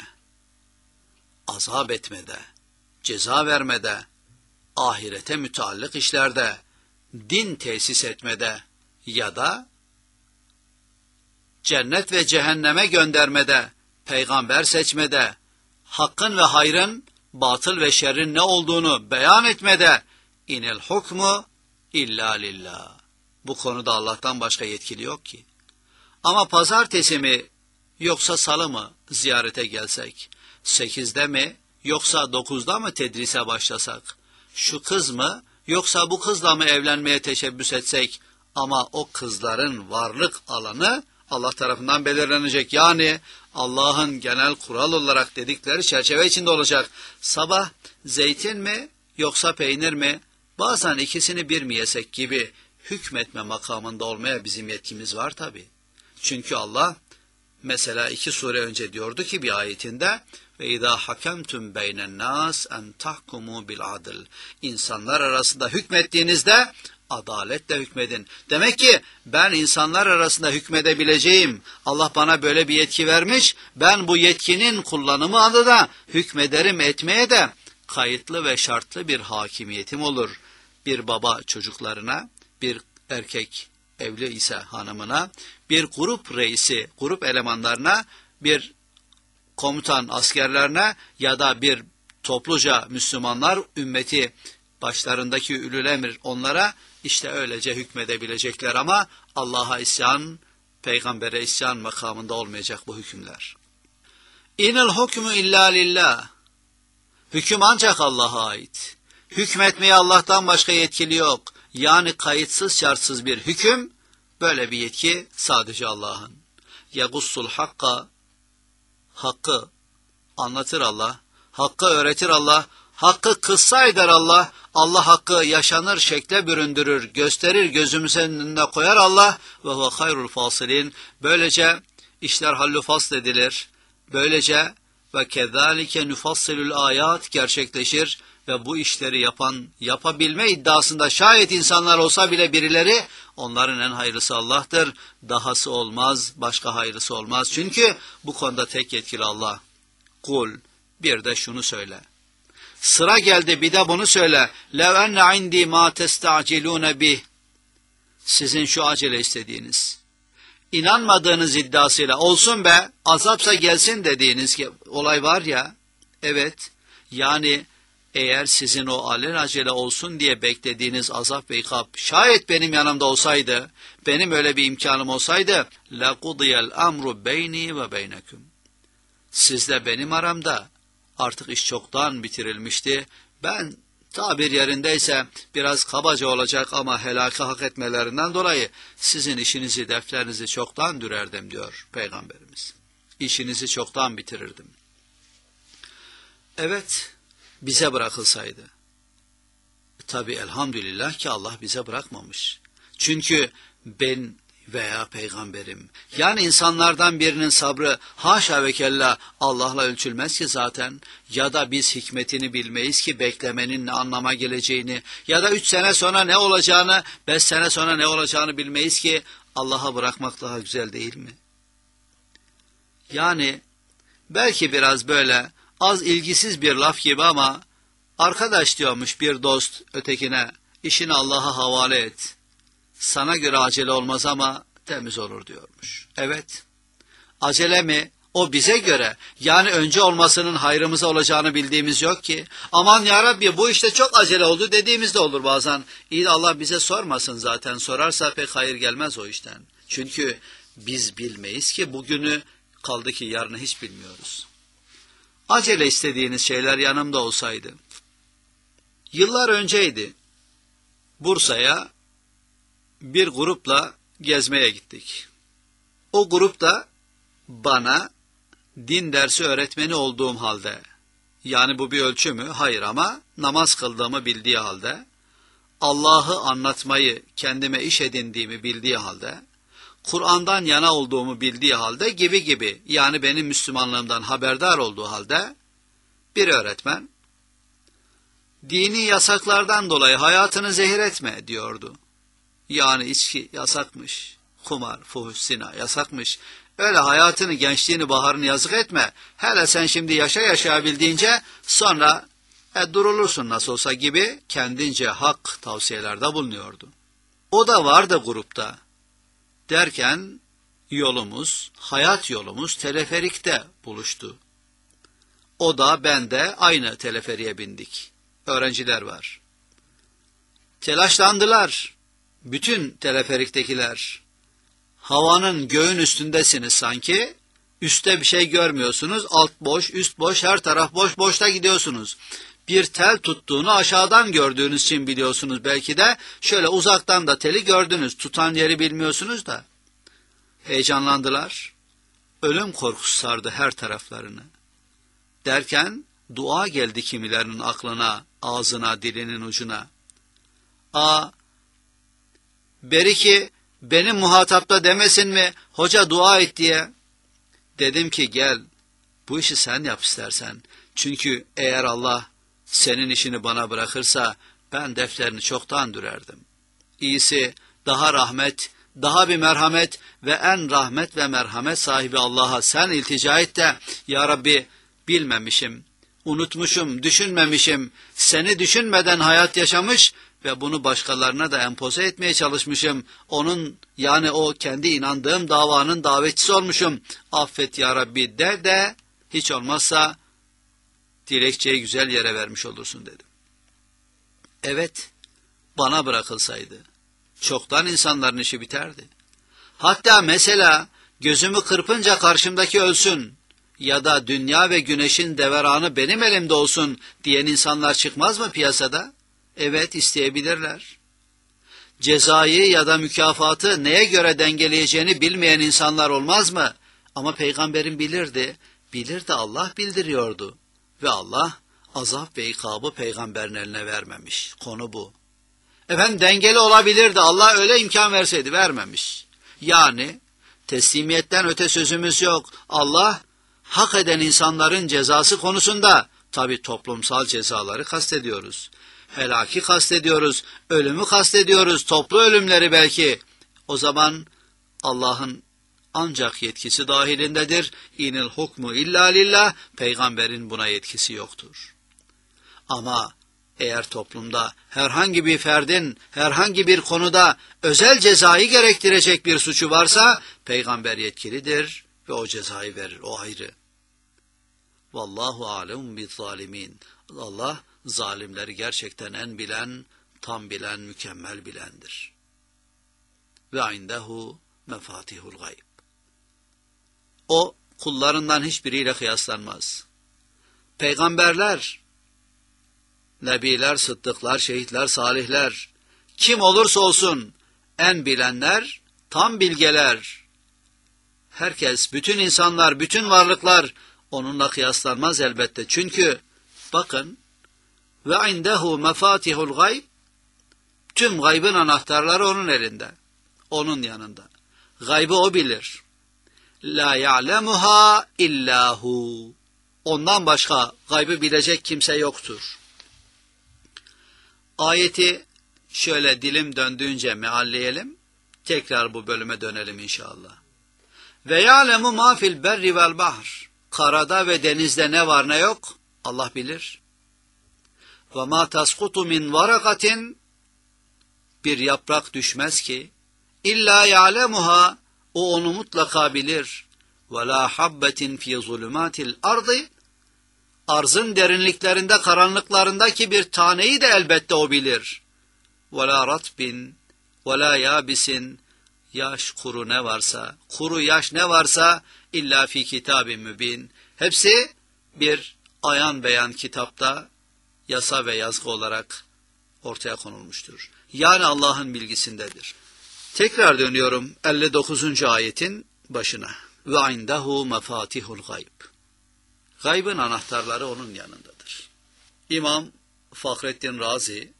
azap etmede, ceza vermede, ahirete müteallık işlerde, din tesis etmede ya da cennet ve cehenneme göndermede, peygamber seçmede, hakkın ve hayrın, batıl ve şerrin ne olduğunu beyan etmede, inel hukmu illa lillah. Bu konuda Allah'tan başka yetkili yok ki. Ama pazartesi mi yoksa salı mı ziyarete gelsek, sekizde mi yoksa dokuzda mı tedrise başlasak, şu kız mı yoksa bu kızla mı evlenmeye teşebbüs etsek, ama o kızların varlık alanı Allah tarafından belirlenecek. Yani Allah'ın genel kural olarak dedikleri çerçeve içinde olacak. Sabah zeytin mi yoksa peynir mi, bazen ikisini bir mi yesek gibi hükmetme makamında olmaya bizim yetkimiz var tabi. Çünkü Allah Mesela iki sure önce diyordu ki bir ayetinde ve izâ hakemtum beynen nâs en tahkumu bil adl. İnsanlar arasında hükmettiğinizde adaletle hükmedin. Demek ki ben insanlar arasında hükmedebileceğim. Allah bana böyle bir yetki vermiş. Ben bu yetkinin kullanımı adına hükmederim, etmeye de kayıtlı ve şartlı bir hakimiyetim olur. Bir baba çocuklarına, bir erkek evli ise hanımına, bir grup reisi, grup elemanlarına, bir komutan askerlerine ya da bir topluca Müslümanlar, ümmeti başlarındaki ülül emir onlara işte öylece hükmedebilecekler ama Allah'a isyan, peygambere isyan makamında olmayacak bu hükümler. İnel hukmu illa lillah. Hüküm ancak Allah'a ait. Hükmetmeye Allah'tan başka yetkili yok. Yani kayıtsız şartsız bir hüküm, böyle bir yetki sadece Allah'ın. Yagussul hakka, hakkı anlatır Allah, hakkı öğretir Allah, hakkı kıssa eder Allah, Allah hakkı yaşanır şekle büründürür, gösterir, gözümüzün önüne koyar Allah ve huve hayrul fasilin. Böylece işler hallü fasl edilir. Böylece ve kezalike nufassilul ayat gerçekleşir ve bu işleri yapan, yapabilme iddiasında şayet insanlar olsa bile birileri, onların en hayırlısı Allah'tır. Dahası olmaz, başka hayırlısı olmaz. Çünkü bu konuda tek yetkili Allah. Kul, bir de şunu söyle. Sıra geldi bir de bunu söyle. Lev enne indi ma testacilune bih. Sizin şu acele istediğiniz, İnanmadığınız iddiasıyla olsun be, azapsa gelsin dediğiniz olay var ya, evet, yani eğer sizin o alelacele olsun diye beklediğiniz azap ve ikab, şayet benim yanımda olsaydı, benim öyle bir imkanım olsaydı, لَقُضِيَ الْأَمْرُ بَيْنِي وَبَيْنَكُمْ. Sizle benim aramda artık iş çoktan bitirilmişti. Ben tabir yerindeyse biraz kabaca olacak ama helaka hak etmelerinden dolayı sizin işinizi, defterinizi çoktan dürerdim diyor Peygamberimiz. İşinizi çoktan bitirirdim. Evet, bize bırakılsaydı. Tabi elhamdülillah ki Allah bize bırakmamış. Çünkü ben veya peygamberim, yani insanlardan birinin sabrı haşa ve kella Allah'la ölçülmez ki zaten, ya da biz hikmetini bilmeyiz ki beklemenin ne anlama geleceğini, ya da üç sene sonra ne olacağını, beş sene sonra ne olacağını bilmeyiz ki Allah'a bırakmak daha güzel değil mi? Yani belki biraz böyle az ilgisiz bir laf gibi ama arkadaş diyormuş bir dost ötekine, işini Allah'a havale et. Sana göre acele olmaz ama temiz olur diyormuş. Evet, acele mi? O bize göre. Yani önce olmasının hayrımıza olacağını bildiğimiz yok ki. Aman ya Rabbi bu işte çok acele oldu dediğimiz de olur bazen. İyi de Allah bize sormasın zaten. Sorarsa pek hayır gelmez o işten. Çünkü biz bilmeyiz ki bugünü, kaldı ki yarını hiç bilmiyoruz. Acele istediğiniz şeyler yanımda olsaydı. Yıllar önceydi. Bursa'ya bir grupla gezmeye gittik. O grup da bana din dersi öğretmeni olduğum halde, yani bu bir ölçü mü? Hayır, ama namaz kıldığımı bildiği halde, Allah'ı anlatmayı kendime iş edindiğimi bildiği halde, Kur'an'dan yana olduğumu bildiği halde gibi gibi, yani benim Müslümanlığımdan haberdar olduğu halde bir öğretmen, dini yasaklardan dolayı hayatını zehir etme diyordu. Yani içki yasakmış, kumar, fuhuş, zina yasakmış. Öyle hayatını, gençliğini, baharını yazık etme. Hele sen şimdi yaşa yaşayabildiğince sonra e, durulursun nasıl olsa gibi kendince hak tavsiyelerde bulunuyordu. O da vardı grupta. Derken yolumuz, hayat yolumuz teleferikte buluştu. O da ben de aynı teleferiğe bindik. Öğrenciler var. Telaşlandılar. Bütün teleferiktekiler. Havanın, göğün üstündesiniz sanki. Üste bir şey görmüyorsunuz. Alt boş, üst boş, her taraf boş, boşta gidiyorsunuz. Bir tel tuttuğunu aşağıdan gördüğünüz için biliyorsunuz belki de. Şöyle uzaktan da teli gördünüz. Tutan yeri bilmiyorsunuz da. Heyecanlandılar. Ölüm korkusu sardı her taraflarını. Derken dua geldi kimilerinin aklına, ağzına, dilinin ucuna. Aa, beri ki benim muhatapta demesin mi hoca dua et diye. Dedim ki gel bu işi sen yap istersen. Çünkü eğer Allah senin işini bana bırakırsa ben defterini çoktan dürerdim. İyisi daha rahmet, daha bir merhamet ve en rahmet ve merhamet sahibi Allah'a sen iltica et de ya Rabbi bilmemişim, unutmuşum, düşünmemişim, seni düşünmeden hayat yaşamış ve bunu başkalarına da empoze etmeye çalışmışım. Onun yani o kendi inandığım davanın davetçisi olmuşum. Affet ya Rabbi de de hiç olmazsa dilekçeyi güzel yere vermiş olursun dedim. Evet, bana bırakılsaydı çoktan insanların işi biterdi. Hatta mesela gözümü kırpınca karşımdaki ölsün ya da dünya ve güneşin deveranı benim elimde olsun diyen insanlar çıkmaz mı piyasada? Evet, isteyebilirler. Cezayı ya da mükafatı neye göre dengeleyeceğini bilmeyen insanlar olmaz mı? Ama peygamberin bilirdi, bilir de Allah bildiriyordu. Ve Allah azap ve ikabı peygamberin eline vermemiş. Konu bu. Efendim dengeli olabilirdi. Allah öyle imkan verseydi vermemiş. Yani teslimiyetten öte sözümüz yok. Allah hak eden insanların cezası konusunda tabi toplumsal cezaları kastediyoruz. Helaki kastediyoruz. Ölümü kastediyoruz. Toplu ölümleri belki. O zaman Allah'ın ancak yetkisi dahilindedir. İnil hukmu illa lillah. Peygamberin buna yetkisi yoktur. Ama eğer toplumda herhangi bir ferdin herhangi bir konuda özel cezayı gerektirecek bir suçu varsa peygamber yetkilidir ve o cezayı verir. O ayrı. Vallahu alem bizzalimin. Allah zalimleri gerçekten en bilen, tam bilen, mükemmel bilendir. Ve indehu mefatihul gayb. O kullarından hiçbiriyle kıyaslanmaz. Peygamberler, nebiler, sıddıklar, şehitler, salihler, kim olursa olsun en bilenler, tam bilgeler. Herkes, bütün insanlar, bütün varlıklar onunla kıyaslanmaz elbette. Çünkü bakın ve indehu mefatihul gayb, tüm gaybın anahtarları onun elinde, onun yanında. Gaybı o bilir. La ya'lemuha illahu. Ondan başka gaybı bilecek kimse yoktur. Ayeti şöyle dilim döndüğünce mealleyelim. Tekrar bu bölüme dönelim inşallah. Ve ya'lemu ma fil berri vel bahr. Karada ve denizde ne var ne yok Allah bilir. Ve ma tasqutu min varakatin, bir yaprak düşmez ki illa ya'lemuha, o onu mutlaka bilir. Ve la habbetin fi zulumatil ardı, arzın derinliklerinde, karanlıklarındaki bir taneyi de elbette o bilir. Ve la ratbin ve la yabisin, yaş kuru ne varsa, kuru yaş ne varsa illa fi kitabin mübin. Hepsi bir ayan beyan kitapta yasa ve yazgı olarak ortaya konulmuştur. Yani Allah'ın bilgisindedir. Tekrar dönüyorum elli dokuzuncu ayetin başına. Ve indehu mefatihul gayb. Gaybın anahtarları onun yanındadır. İmam Fahrettin Razi,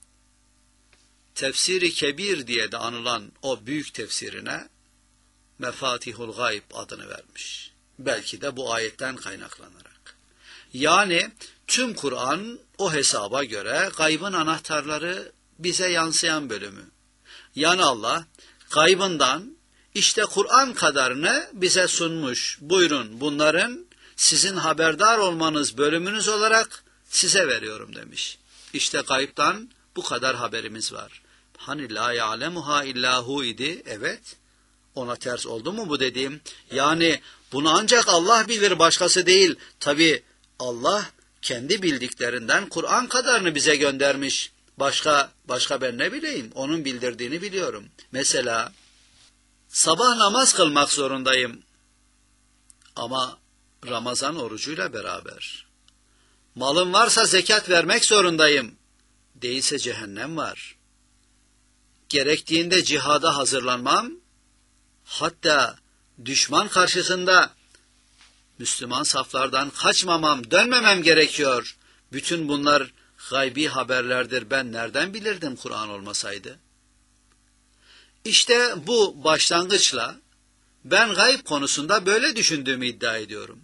Tefsiri Kebir diye de anılan o büyük tefsirine Mefatihul Gayb adını vermiş. Belki de bu ayetten kaynaklanarak. Yani tüm Kur'an o hesaba göre gaybın anahtarları bize yansıyan bölümü. Yani Allah gaybından işte Kur'an kadarını bize sunmuş. Buyurun bunların sizin haberdar olmanız bölümünüz olarak size veriyorum demiş. İşte gaybtan bu kadar haberimiz var. Hani la ya'lemuha illahu idi. Evet. Ona ters oldu mu bu dediğim? Yani bunu ancak Allah bilir, başkası değil. Tabi Allah kendi bildiklerinden Kur'an kadarını bize göndermiş. Başka başka ben ne bileyim? Onun bildirdiğini biliyorum. Mesela sabah namaz kılmak zorundayım. Ama Ramazan orucuyla beraber. Malım varsa zekat vermek zorundayım. Değilse cehennem var. Gerektiğinde cihada hazırlanmam, hatta düşman karşısında Müslüman saflardan kaçmamam, dönmemem gerekiyor. Bütün bunlar gaybi haberlerdir. Ben nereden bilirdim Kur'an olmasaydı? İşte bu başlangıçla Ben gayb konusunda böyle düşündüğümü iddia ediyorum.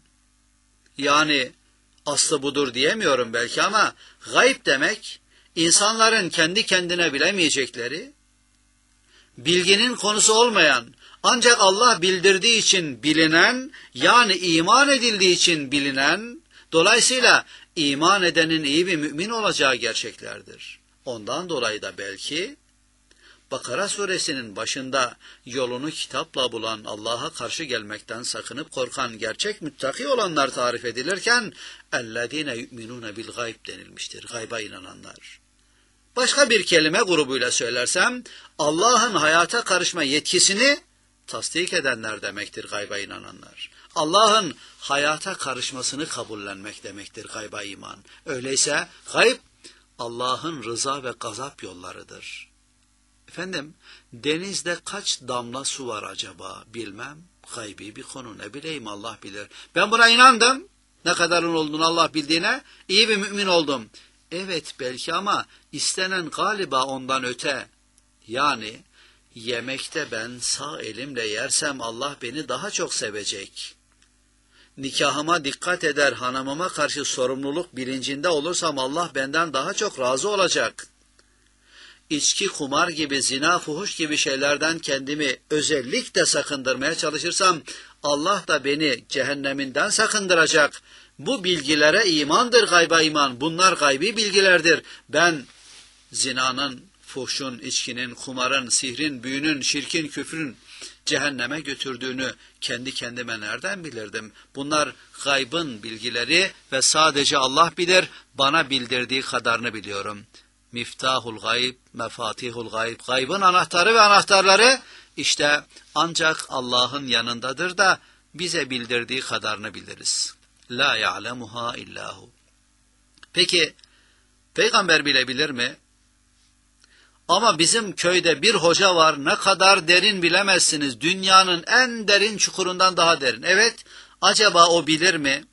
Yani aslı budur diyemiyorum belki ama gayb demek insanların kendi kendine bilemeyecekleri, bilginin konusu olmayan, ancak Allah bildirdiği için bilinen, yani iman edildiği için bilinen, dolayısıyla iman edenin iyi bir mümin olacağı gerçeklerdir. Ondan dolayı da belki Bakara suresinin başında yolunu kitapla bulan, Allah'a karşı gelmekten sakınıp korkan gerçek müttaki olanlar tarif edilirken اَلَّذ۪ينَ يُؤْمِنُونَ بِالْغَيْبِ denilmiştir. Gayba inananlar. Başka bir kelime grubuyla söylersem, Allah'ın hayata karışma yetkisini tasdik edenler demektir gayba inananlar. Allah'ın hayata karışmasını kabullenmek demektir gayba iman. Öyleyse gayb, Allah'ın rıza ve gazap yollarıdır. Efendim, denizde kaç damla su var acaba bilmem. Gaybi bir konu, ne bileyim, Allah bilir. Ben buna inandım. Ne kadarın olduğunu Allah bildiğine, iyi bir mümin oldum. Evet belki ama istenen galiba ondan öte. Yani yemekte ben sağ elimle yersem Allah beni daha çok sevecek. Nikahıma dikkat eder, hanımıma karşı sorumluluk bilincinde olursam Allah benden daha çok razı olacak. İçki, kumar gibi, zina, fuhuş gibi şeylerden kendimi özellikle sakındırmaya çalışırsam Allah da beni cehenneminden sakındıracak. Bu bilgilere imandır gayba iman. Bunlar gaybi bilgilerdir. Ben zinanın, fuhşun, içkinin, kumarın, sihrin, büyünün, şirkin, küfrün cehenneme götürdüğünü kendi kendime nereden bilirdim? Bunlar gaybın bilgileri ve sadece Allah bilir, bana bildirdiği kadarını biliyorum. Miftahul gayb, mefatihul gayb, gaybın anahtarı ve anahtarları işte ancak Allah'ın yanındadır da bize bildirdiği kadarını biliriz. La ya'lemuha illahu. Peki peygamber bilebilir mi? Ama bizim köyde bir hoca var, ne kadar derin bilemezsiniz, dünyanın en derin çukurundan daha derin. Evet, acaba o bilir mi?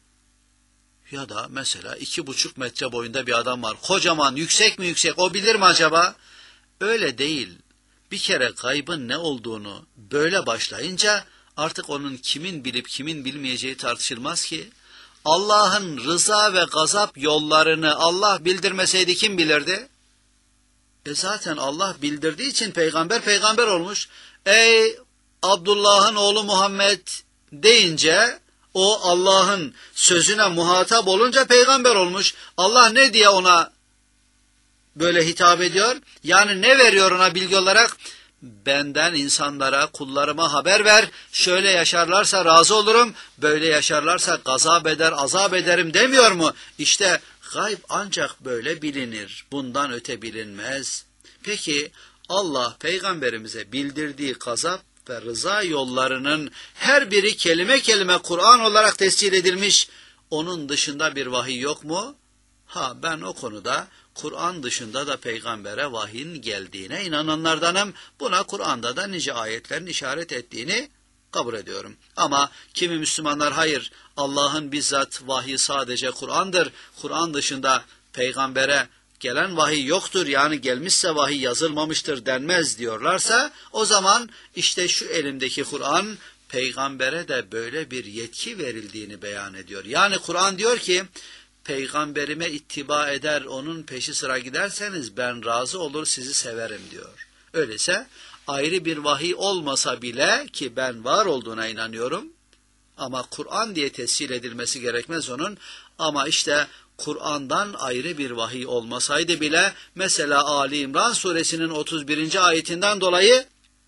Ya da mesela iki buçuk metre boyunda bir adam var, kocaman, yüksek mi yüksek, o bilir mi acaba? Öyle değil. Bir kere gaybın ne olduğunu böyle başlayınca artık onun kimin bilip kimin bilmeyeceği tartışılmaz ki. Allah'ın rıza ve gazap yollarını Allah bildirmeseydi kim bilirdi? E zaten Allah bildirdiği için peygamber peygamber olmuş. Ey Abdullah'ın oğlu Muhammed deyince o Allah'ın sözüne muhatap olunca peygamber olmuş. Allah ne diye ona böyle hitap ediyor? Yani ne veriyor ona bilgi olarak? Benden insanlara, kullarıma haber ver. Şöyle yaşarlarsa razı olurum, böyle yaşarlarsa gazap eder, azap ederim demiyor mu? İşte gayb ancak böyle bilinir. Bundan öte bilinmez. Peki Allah peygamberimize bildirdiği gazap ve rıza yollarının her biri kelime kelime Kur'an olarak tescil edilmiş. Onun dışında bir vahiy yok mu? Ha, ben o konuda Kur'an dışında da peygambere vahyin geldiğine inananlardanım. Buna Kur'an'da da nice ayetlerin işaret ettiğini kabul ediyorum. Ama kimi Müslümanlar hayır, Allah'ın bizzat vahyi sadece Kur'an'dır. Kur'an dışında peygambere gelen vahiy yoktur, yani gelmişse vahiy yazılmamıştır denmez diyorlarsa, o zaman işte şu elimdeki Kur'an peygambere de böyle bir yetki verildiğini beyan ediyor. Yani Kur'an diyor ki, peygamberime ittiba eder, onun peşi sıra giderseniz ben razı olur, sizi severim diyor. Öyleyse ayrı bir vahiy olmasa bile, ki ben var olduğuna inanıyorum, ama Kur'an diye tescil edilmesi gerekmez onun, ama işte Kur'an'dan ayrı bir vahiy olmasaydı bile, mesela Ali İmran suresinin otuz birinci ayetinden dolayı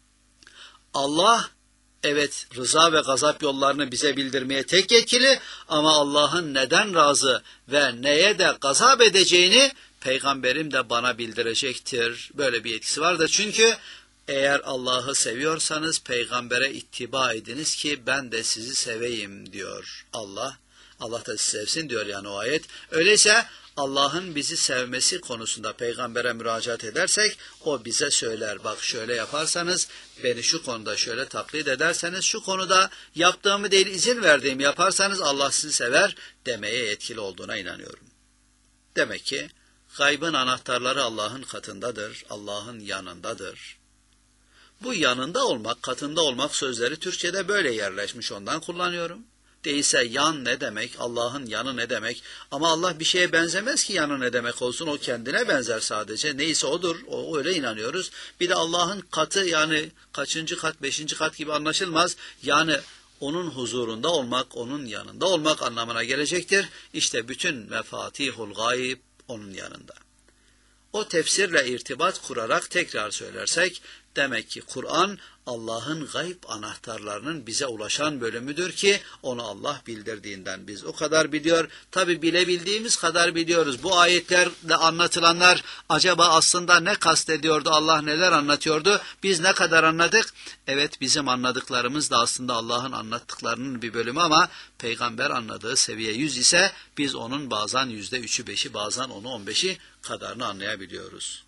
Allah evet rıza ve gazap yollarını bize bildirmeye tek yetkili, ama Allah'ın neden razı ve neye de gazap edeceğini peygamberim de bana bildirecektir. Böyle bir yetkisi vardır. Çünkü eğer Allah'ı seviyorsanız peygambere ittiba ediniz ki ben de sizi seveyim diyor Allah. Allah da sizi sevsin diyor yani o ayet. Öyleyse Allah'ın bizi sevmesi konusunda peygambere müracaat edersek o bize söyler. Bak şöyle yaparsanız, beni şu konuda şöyle taklit ederseniz, şu konuda yaptığımı değil izin verdiğimi yaparsanız Allah sizi sever demeye yetkili olduğuna inanıyorum. Demek ki gaybın anahtarları Allah'ın katındadır, Allah'ın yanındadır. Bu yanında olmak, katında olmak sözleri Türkçe'de böyle yerleşmiş, ondan kullanıyorum. Değilse yan ne demek, Allah'ın yanı ne demek? Ama Allah bir şeye benzemez ki yanı ne demek olsun, o kendine benzer sadece. Neyse odur, o öyle inanıyoruz. Bir de Allah'ın katı, yani kaçıncı kat, beşinci kat gibi anlaşılmaz. Yani onun huzurunda olmak, onun yanında olmak anlamına gelecektir. İşte bütün mefatihul gayb onun yanında. O tefsirle irtibat kurarak tekrar söylersek, demek ki Kur'an Allah'ın gayb anahtarlarının bize ulaşan bölümüdür ki onu Allah bildirdiğinden biz o kadar biliyor. Tabi bilebildiğimiz kadar biliyoruz. Bu ayetlerle anlatılanlar acaba aslında ne kastediyordu, Allah neler anlatıyordu, biz ne kadar anladık? Evet, bizim anladıklarımız da aslında Allah'ın anlattıklarının bir bölümü ama peygamber anladığı seviye yüz ise biz onun bazen yüzde üçü beşi, bazen onu on beşi kadarını anlayabiliyoruz.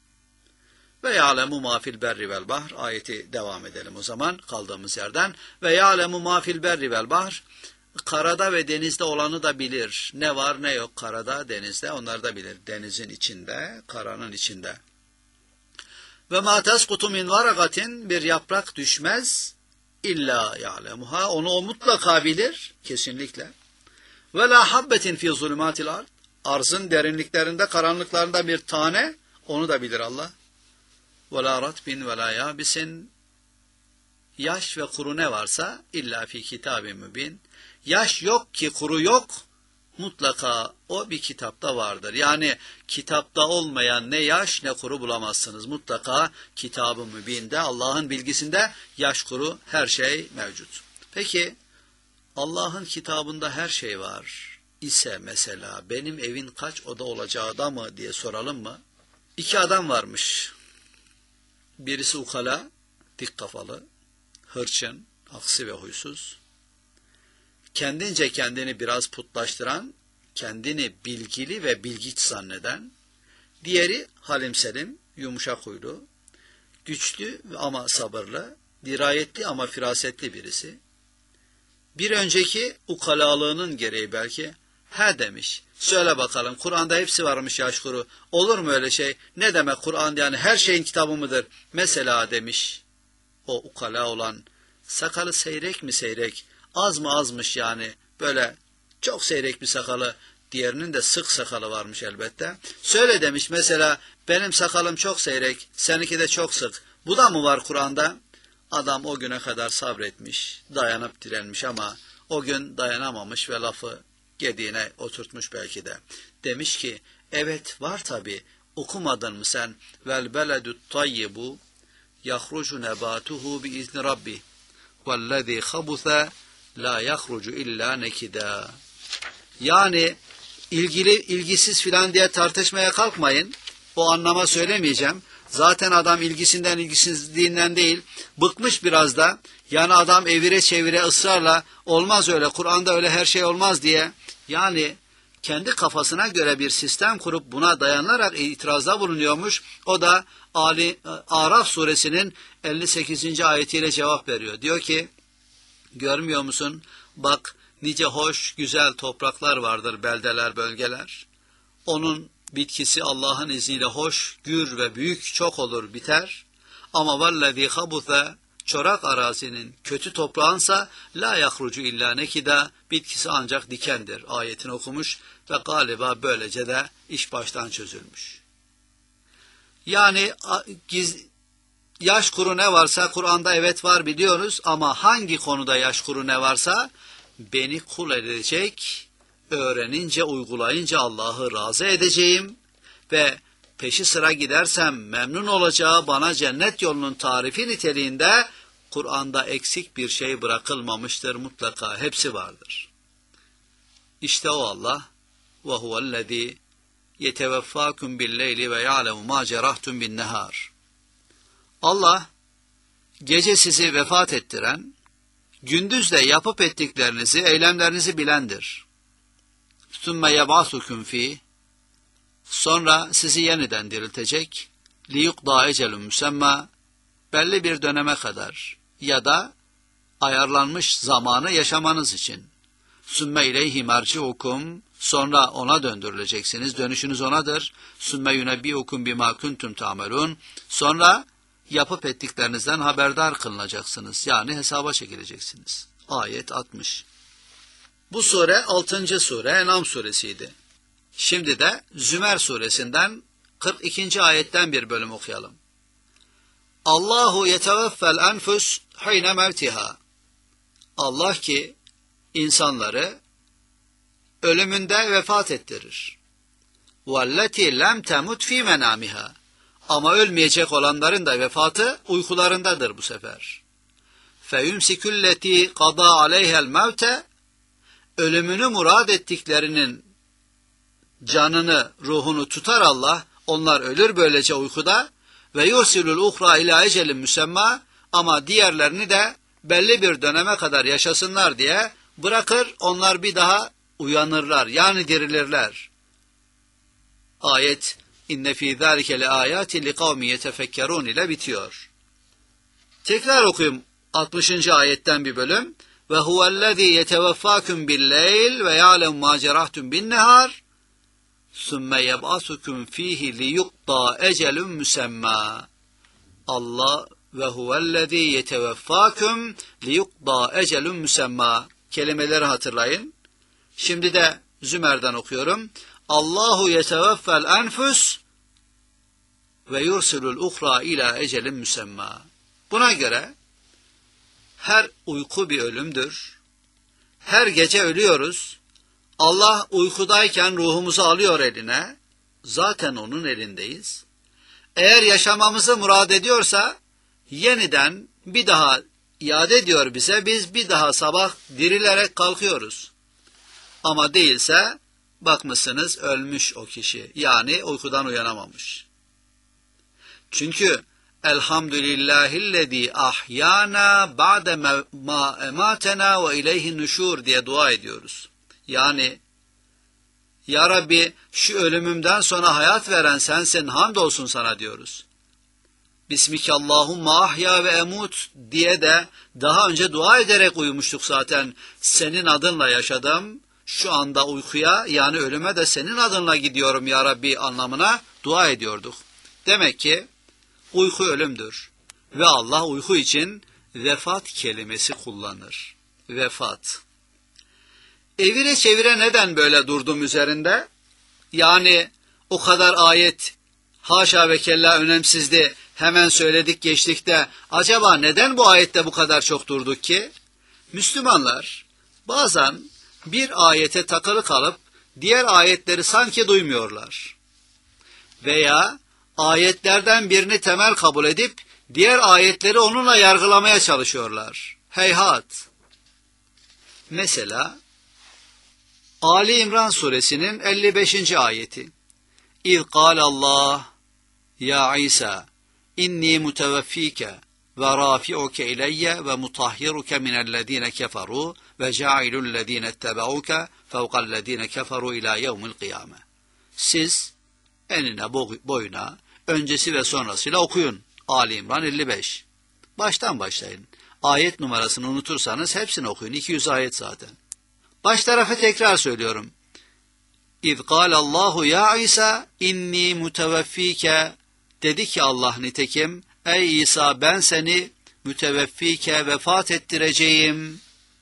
Ve ya'lemu ma fil berri vel bahr, ayeti devam edelim o zaman kaldığımız yerden. Ve ya'lemu ma fil berri vel bahr, karada ve denizde olanı da bilir. Ne var ne yok karada, denizde, onları da bilir. Denizin içinde, karanın içinde. Ve ma teskutu min varagatin, bir yaprak düşmez illa ya'lemuha, onu o mutlaka bilir kesinlikle. Ve la habbetin fi zulümatil ard, arzın derinliklerinde, karanlıklarında bir tane, onu da bilir Allah. وَلَا رَتْبٍ وَلَا يَابِسٍ, yaş ve kuru ne varsa illa fi kitab-ı mübin, yaş yok ki kuru yok, mutlaka o bir kitapta vardır. Yani kitapta olmayan ne yaş ne kuru bulamazsınız. Mutlaka kitab-ı mübinde, Allah'ın bilgisinde yaş kuru her şey mevcut. Peki Allah'ın kitabında her şey var ise mesela benim evin kaç oda olacağı da mı diye soralım mı? İki adam varmış. Birisi ukala, dik kafalı, hırçın, aksi ve huysuz. Kendince kendini biraz putlaştıran, kendini bilgili ve bilgiç zanneden. Diğeri halim selim, yumuşak huylu, güçlü ama sabırlı, dirayetli ama firasetli birisi. Bir önceki ukalalığının gereği belki, he demiş, söyle bakalım Kur'an'da hepsi varmış yaş kuru, olur mu öyle şey, ne demek Kur'an, yani her şeyin kitabı mıdır? Mesela demiş o ukala olan, sakalı seyrek mi seyrek, az mı azmış, yani böyle çok seyrek bir sakalı, diğerinin de sık sakalı varmış elbette. Söyle demiş mesela, benim sakalım çok seyrek, seninki de çok sık, bu da mı var Kur'an'da? Adam o güne kadar sabretmiş, dayanıp direnmiş ama o gün dayanamamış ve lafı gediğine oturtmuş belki de. Demiş ki, evet var tabi, okumadın mı sen? Vel beledut tayyibu yahrucu nebatuhu bi izni rabbi vellezî habutha la yahrucu illa nekida. Yani ilgili ilgisiz filan diye tartışmaya kalkmayın. O anlama söylemeyeceğim. Zaten adam ilgisinden ilgisizliğinden değil, bıkmış biraz da. Yani adam evire çevire ısrarla olmaz öyle, Kur'an'da öyle her şey olmaz diye. Yani kendi kafasına göre bir sistem kurup buna dayanarak itirazda bulunuyormuş. O da Ali, Araf suresinin elli sekizinci ayetiyle cevap veriyor. Diyor ki, görmüyor musun? Bak nice hoş, güzel topraklar vardır, beldeler, bölgeler. Onun bitkisi Allah'ın izniyle hoş, gür ve büyük çok olur, biter. Ama vallezî habutha, çorak arazinin kötü toprağınsa la yahrucu illa nekida, bitkisi ancak dikendir. Ayetini okumuş ve galiba böylece de iş baştan çözülmüş. Yani giz, yaş kuru ne varsa Kur'an'da evet var biliyoruz ama hangi konuda yaş kuru ne varsa beni kul edecek, öğrenince, uygulayınca Allah'ı razı edeceğim ve peşi sıra gidersem memnun olacağı bana cennet yolunun tarifi niteliğinde Kur'an'da eksik bir şey bırakılmamıştır, mutlaka hepsi vardır. İşte o Allah, ve huvellezî yeteveffâkum billeyli ve ya'lemu mâ cerahtum bin nehâr. Allah, gece sizi vefat ettiren, gündüz de yapıp ettiklerinizi, eylemlerinizi bilendir. Sümme yebâsuküm fî, sonra sizi yeniden diriltecek, liyukdâ ecelun müsemmâ, belli bir döneme kadar ya da ayarlanmış zamanı yaşamanız için. Sümme ileyhi merci'ukum, sonra ona döndürüleceksiniz, dönüşünüz onadır. Sümme yunebbi'ukum bimâ kuntum ta'melûn, sonra yapıp ettiklerinizden haberdar kılınacaksınız. Yani hesaba çekileceksiniz. Ayet altmış. Bu sure altıncı sure En'am suresiydi. Şimdi de Zümer suresinden kırk ikinci ayetten bir bölüm okuyalım. Allahu yeteveffel enfus hine mevtiha. Allah ki insanları ölümünde vefat ettirir. Velleti lem temut fi menamiha. Ama ölmeyecek olanların da vefatı uykularındadır bu sefer. Feyumsikulleti qada aleyhel mevte. Ölümünü murad ettiklerinin canını, ruhunu tutar Allah. Onlar ölür böylece uykuda. Ve yursilul uhra ila ecelin müsemma. Ama diğerlerini de belli bir döneme kadar yaşasınlar diye bırakır. Onlar bir daha uyanırlar. Yani dirilirler. Ayet inne fî zâlike le âyâtin li kavmi yetefekkerûn ile bitiyor. Tekrar okuyayım altmışıncı ayetten bir bölüm. Ve huvellezî yeteveffâküm billeyl ve ya'lem mâ cerahtum binnehâr sümme yeb'asukum fîhi liyuqda ecelun müsemmâ. Allah ve huvellezî yeteveffâküm liyuqda ecelun müsemmâ. Kelimeleri hatırlayın. Şimdi de Zümer'den okuyorum. Allahu yeteveffel enfus ve yursilul uhra ila ecelin müsemma. Buna göre her uyku bir ölümdür. Her gece ölüyoruz. Allah uykudayken ruhumuzu alıyor eline. Zaten onun elindeyiz. Eğer yaşamamızı murad ediyorsa yeniden bir daha iade ediyor bize. Biz bir daha sabah dirilerek kalkıyoruz. Ama değilse bakmışsınız ölmüş o kişi. Yani uykudan uyanamamış. Çünkü elhamdülillahillezî ahyana ba'de ma ematena ve ileyhin nuşur diye dua ediyoruz. Yani ya Rabbi şu ölümümden sonra hayat veren sensin, hamdolsun sana diyoruz. Bismikallahumma ahya ve emut diye de daha önce dua ederek uyumuştuk zaten. Senin adınla yaşadım. Şu anda uykuya yani ölüme de senin adınla gidiyorum ya Rabbi anlamına dua ediyorduk. Demek ki uyku ölümdür. Ve Allah uyku için vefat kelimesi kullanır. Vefat. Evire çevire neden böyle durdum üzerinde? Yani o kadar ayet haşa ve kella önemsizdi. Hemen söyledik geçtik de acaba neden bu ayette bu kadar çok durduk ki? Müslümanlar bazen bir ayete takılı kalıp diğer ayetleri sanki duymuyorlar. Veya ayetlerden birini temel kabul edip diğer ayetleri onunla yargılamaya çalışıyorlar. Heyhat. Mesela Ali İmran suresinin elli beşinci ayeti. İz kâlallah ya İsa inni muteveffike ve rafi'uke ileyye ve mutahhiruke minellezine keferu ve ca'ilullezine ettebauke fevkallezine keferu ila yevmil kıyame. Siz enine boyuna öncesi ve sonrasıyla okuyun. Ali İmran elli beş. Baştan başlayın. Ayet numarasını unutursanız hepsini okuyun. iki yüz ayet zaten. Baş tarafı tekrar söylüyorum. İz kâlallahu ya İsa inni muteveffike. Dedi ki Allah nitekim, ey İsa ben seni müteveffike vefat ettireceğim.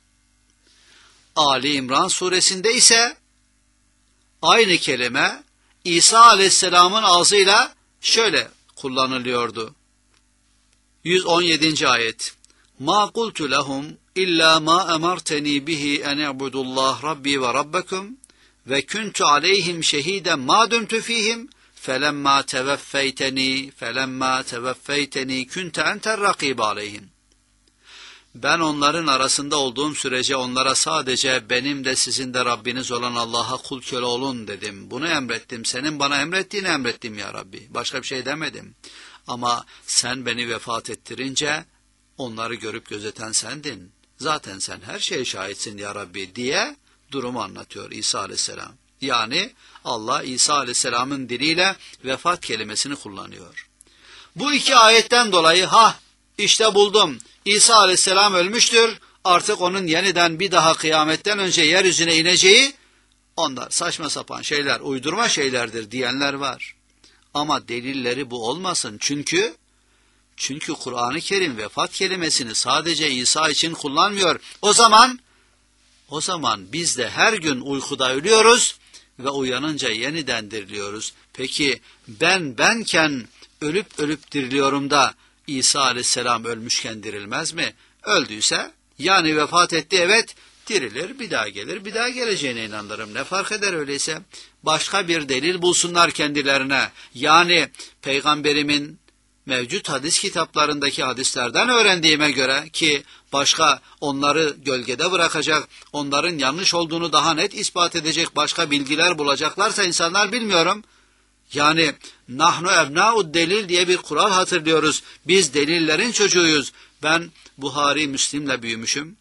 Ali İmran suresinde ise aynı kelime İsa aleyhisselamın ağzıyla şöyle kullanılıyordu. yüz on yedinci ayet. Ma kultu lehum illa ma emarteni bihi en i'budullah rabbi ve rabbekum ve kuntu aleyhim şehiden ma dumtu fihim felemma teveffeyteni felemma teveffeyteni kunte enter rakib aleyhim. Ben onların arasında olduğum sürece onlara sadece benim de sizin de Rabbiniz olan Allah'a kul köle olun dedim. Bunu emrettim. Senin bana emrettiğini emrettim ya Rabbi. Başka bir şey demedim. Ama sen beni vefat ettirince onları görüp gözeten sendin. Zaten sen her şeye şahitsin ya Rabbi diye durumu anlatıyor İsa aleyhisselam. Yani Allah İsa aleyhisselamın diliyle vefat kelimesini kullanıyor. Bu iki ayetten dolayı ha işte buldum. İsa aleyhisselam ölmüştür. Artık onun yeniden bir daha kıyametten önce yeryüzüne ineceği onlar saçma sapan şeyler, uydurma şeylerdir diyenler var. Ama delilleri bu olmasın. Çünkü Çünkü Kur'an-ı Kerim vefat kelimesini sadece İsa için kullanmıyor. O zaman, o zaman biz de her gün uykuda ölüyoruz ve uyanınca yeniden diriliyoruz. Peki ben benken ölüp ölüp diriliyorum da İsa aleyhisselam ölmüşken dirilmez mi? Öldüyse, yani vefat etti, evet, dirilir, bir daha gelir, bir daha geleceğine inanırım. Ne fark eder öyleyse? Başka bir delil bulsunlar kendilerine. Yani Peygamberimin mevcut hadis kitaplarındaki hadislerden öğrendiğime göre, ki başka onları gölgede bırakacak, onların yanlış olduğunu daha net ispat edecek başka bilgiler bulacaklarsa insanlar, bilmiyorum. Yani nahnu ebna'ud delil diye bir kural hatırlıyoruz. Biz delillerin çocuğuyuz. Ben Buhari, Müslim'le büyümüşüm.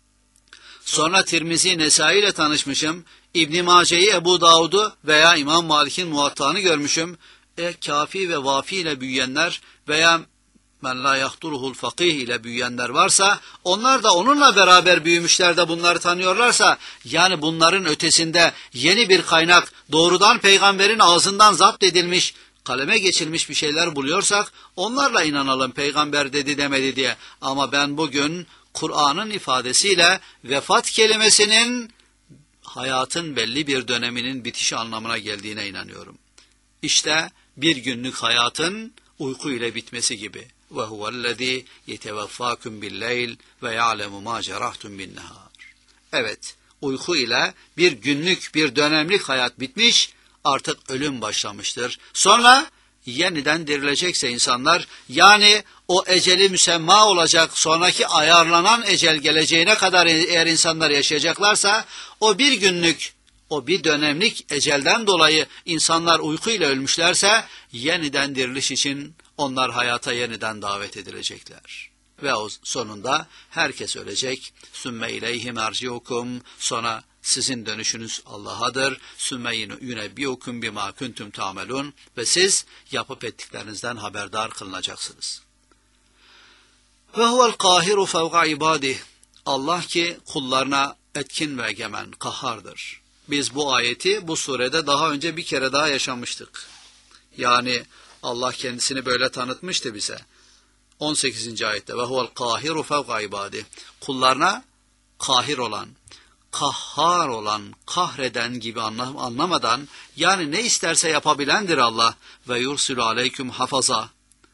Sonra Tirmizi, Nesai ile tanışmışım. İbn-i Mace'yi, Ebu Davud'u veya İmam Malik'in Muvatta'nı görmüşüm. E, Kafi ve Vafi ile büyüyenler veya men la yahduruhul fakih ile büyüyenler varsa, onlar da onunla beraber büyümüşler de bunları tanıyorlarsa, yani bunların ötesinde yeni bir kaynak, doğrudan peygamberin ağzından zapt edilmiş, kaleme geçilmiş bir şeyler buluyorsak, onlarla inanalım peygamber dedi demedi diye. Ama ben bugün Kur'an'ın ifadesiyle vefat kelimesinin hayatın belli bir döneminin bitişi anlamına geldiğine inanıyorum. İşte bir günlük hayatın uyku ile bitmesi gibi. Ve huvellezî yeteveffâkum billeyl ve ya'lemu mâ cerahtum binnehâr. Evet, uyku ile bir günlük, bir dönemlik hayat bitmiş, artık ölüm başlamıştır. Sonra yeniden dirilecekse insanlar, yani o eceli müsemma olacak, sonraki ayarlanan ecel geleceğine kadar eğer insanlar yaşayacaklarsa, o bir günlük, o bir dönemlik ecelden dolayı insanlar uykuyla ölmüşlerse, yeniden diriliş için onlar hayata yeniden davet edilecekler. Ve o sonunda herkes ölecek. Sümme ileyhi merciukum, sonra sizin dönüşünüz Allah'adır. Sümme yunebbiukum bima kuntum ta'melun, ve siz yapıp ettiklerinizden haberdar kılınacaksınız. Ve huvel kahiru fevqa ibadih. Allah ki kullarına etkin ve egemen, kahhardır. Biz bu ayeti bu surede daha önce bir kere daha yaşamıştık. Yani Allah kendisini böyle tanıtmıştı bize. on sekizinci ayette ve huvel kahiru fevqa ibadih. Kullarına kahir olan, kahhar olan, kahreden gibi anlamadan, yani ne isterse yapabilendir Allah. Ve yursilu aleyküm hafaza.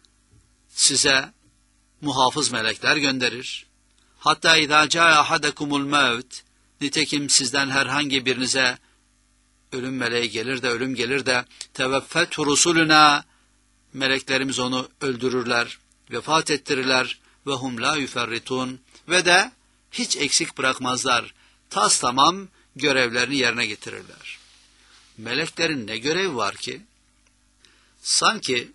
Size muhafız melekler gönderir. Hatta idâ câe ahadekumul mevt. Nitekim sizden herhangi birinize ölüm meleği gelir de, ölüm gelir de, teveffet rusuluna, meleklerimiz onu öldürürler, vefat ettirirler, ve hum la yuferritun, ve de hiç eksik bırakmazlar, tas tamam görevlerini yerine getirirler. Meleklerin ne görevi var ki? Sanki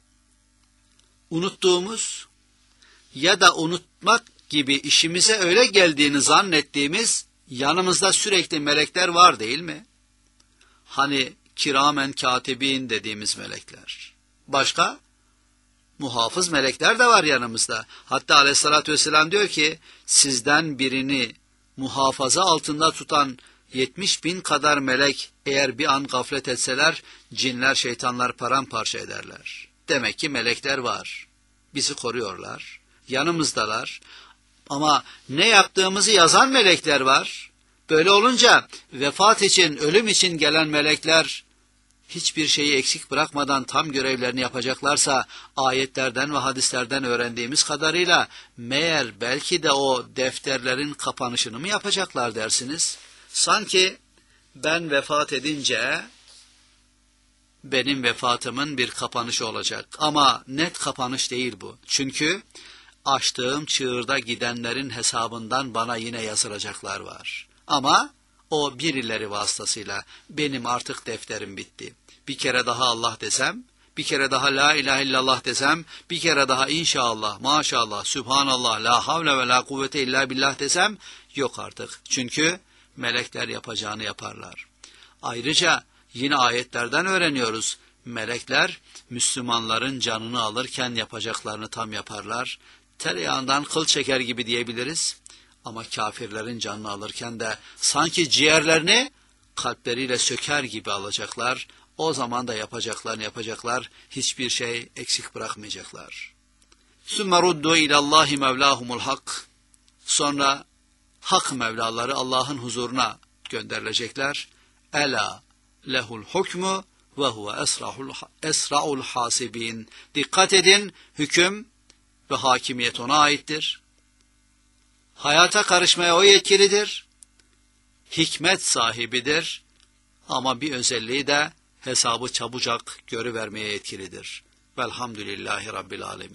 unuttuğumuz ya da unutmak gibi işimize öyle geldiğini zannettiğimiz yanımızda sürekli melekler var, değil mi? Hani kiramen katibin dediğimiz melekler. Başka? Muhafız melekler de var yanımızda. Hatta aleyhissalatü vesselam diyor ki, sizden birini muhafaza altında tutan yetmiş bin kadar melek eğer bir an gaflet etseler, cinler, şeytanlar paramparça ederler. Demek ki melekler var. Bizi koruyorlar. Yanımızdalar. Ama ne yaptığımızı yazan melekler var. Böyle olunca vefat için, ölüm için gelen melekler hiçbir şeyi eksik bırakmadan tam görevlerini yapacaklarsa, ayetlerden ve hadislerden öğrendiğimiz kadarıyla meğer belki de o defterlerin kapanışını mı yapacaklar dersiniz? Sanki ben vefat edince benim vefatımın bir kapanışı olacak. Ama net kapanış değil bu. Çünkü açtığım çığırda gidenlerin hesabından bana yine yazılacaklar var. Ama o birileri vasıtasıyla benim artık defterim bitti. Bir kere daha Allah desem, bir kere daha la ilahe illallah desem, bir kere daha inşallah, maşallah, sübhanallah, la havle ve la kuvvete illa billah desem, yok artık. Çünkü melekler yapacağını yaparlar. Ayrıca yine ayetlerden öğreniyoruz. Melekler Müslümanların canını alırken yapacaklarını tam yaparlar. Tereyağından kıl çeker gibi diyebiliriz. Ama kafirlerin canını alırken de sanki ciğerlerini kalpleriyle söker gibi alacaklar. O zaman da yapacaklarını yapacaklar. Hiçbir şey eksik bırakmayacaklar. Sümme ruddu ilallahi mevlahumul hak. Sonra hak Mevlaları Allah'ın huzuruna gönderilecekler. Ela lehul hukmu ve huve esra'ul, esra'ul hasibin. Dikkat edin, hüküm ve hakimiyet ona aittir. Hayata karışmaya o yetkilidir. Hikmet sahibidir. Ama bir özelliği de hesabı çabucak görüvermeye yetkilidir. Velhamdülillahi Rabbil alemin.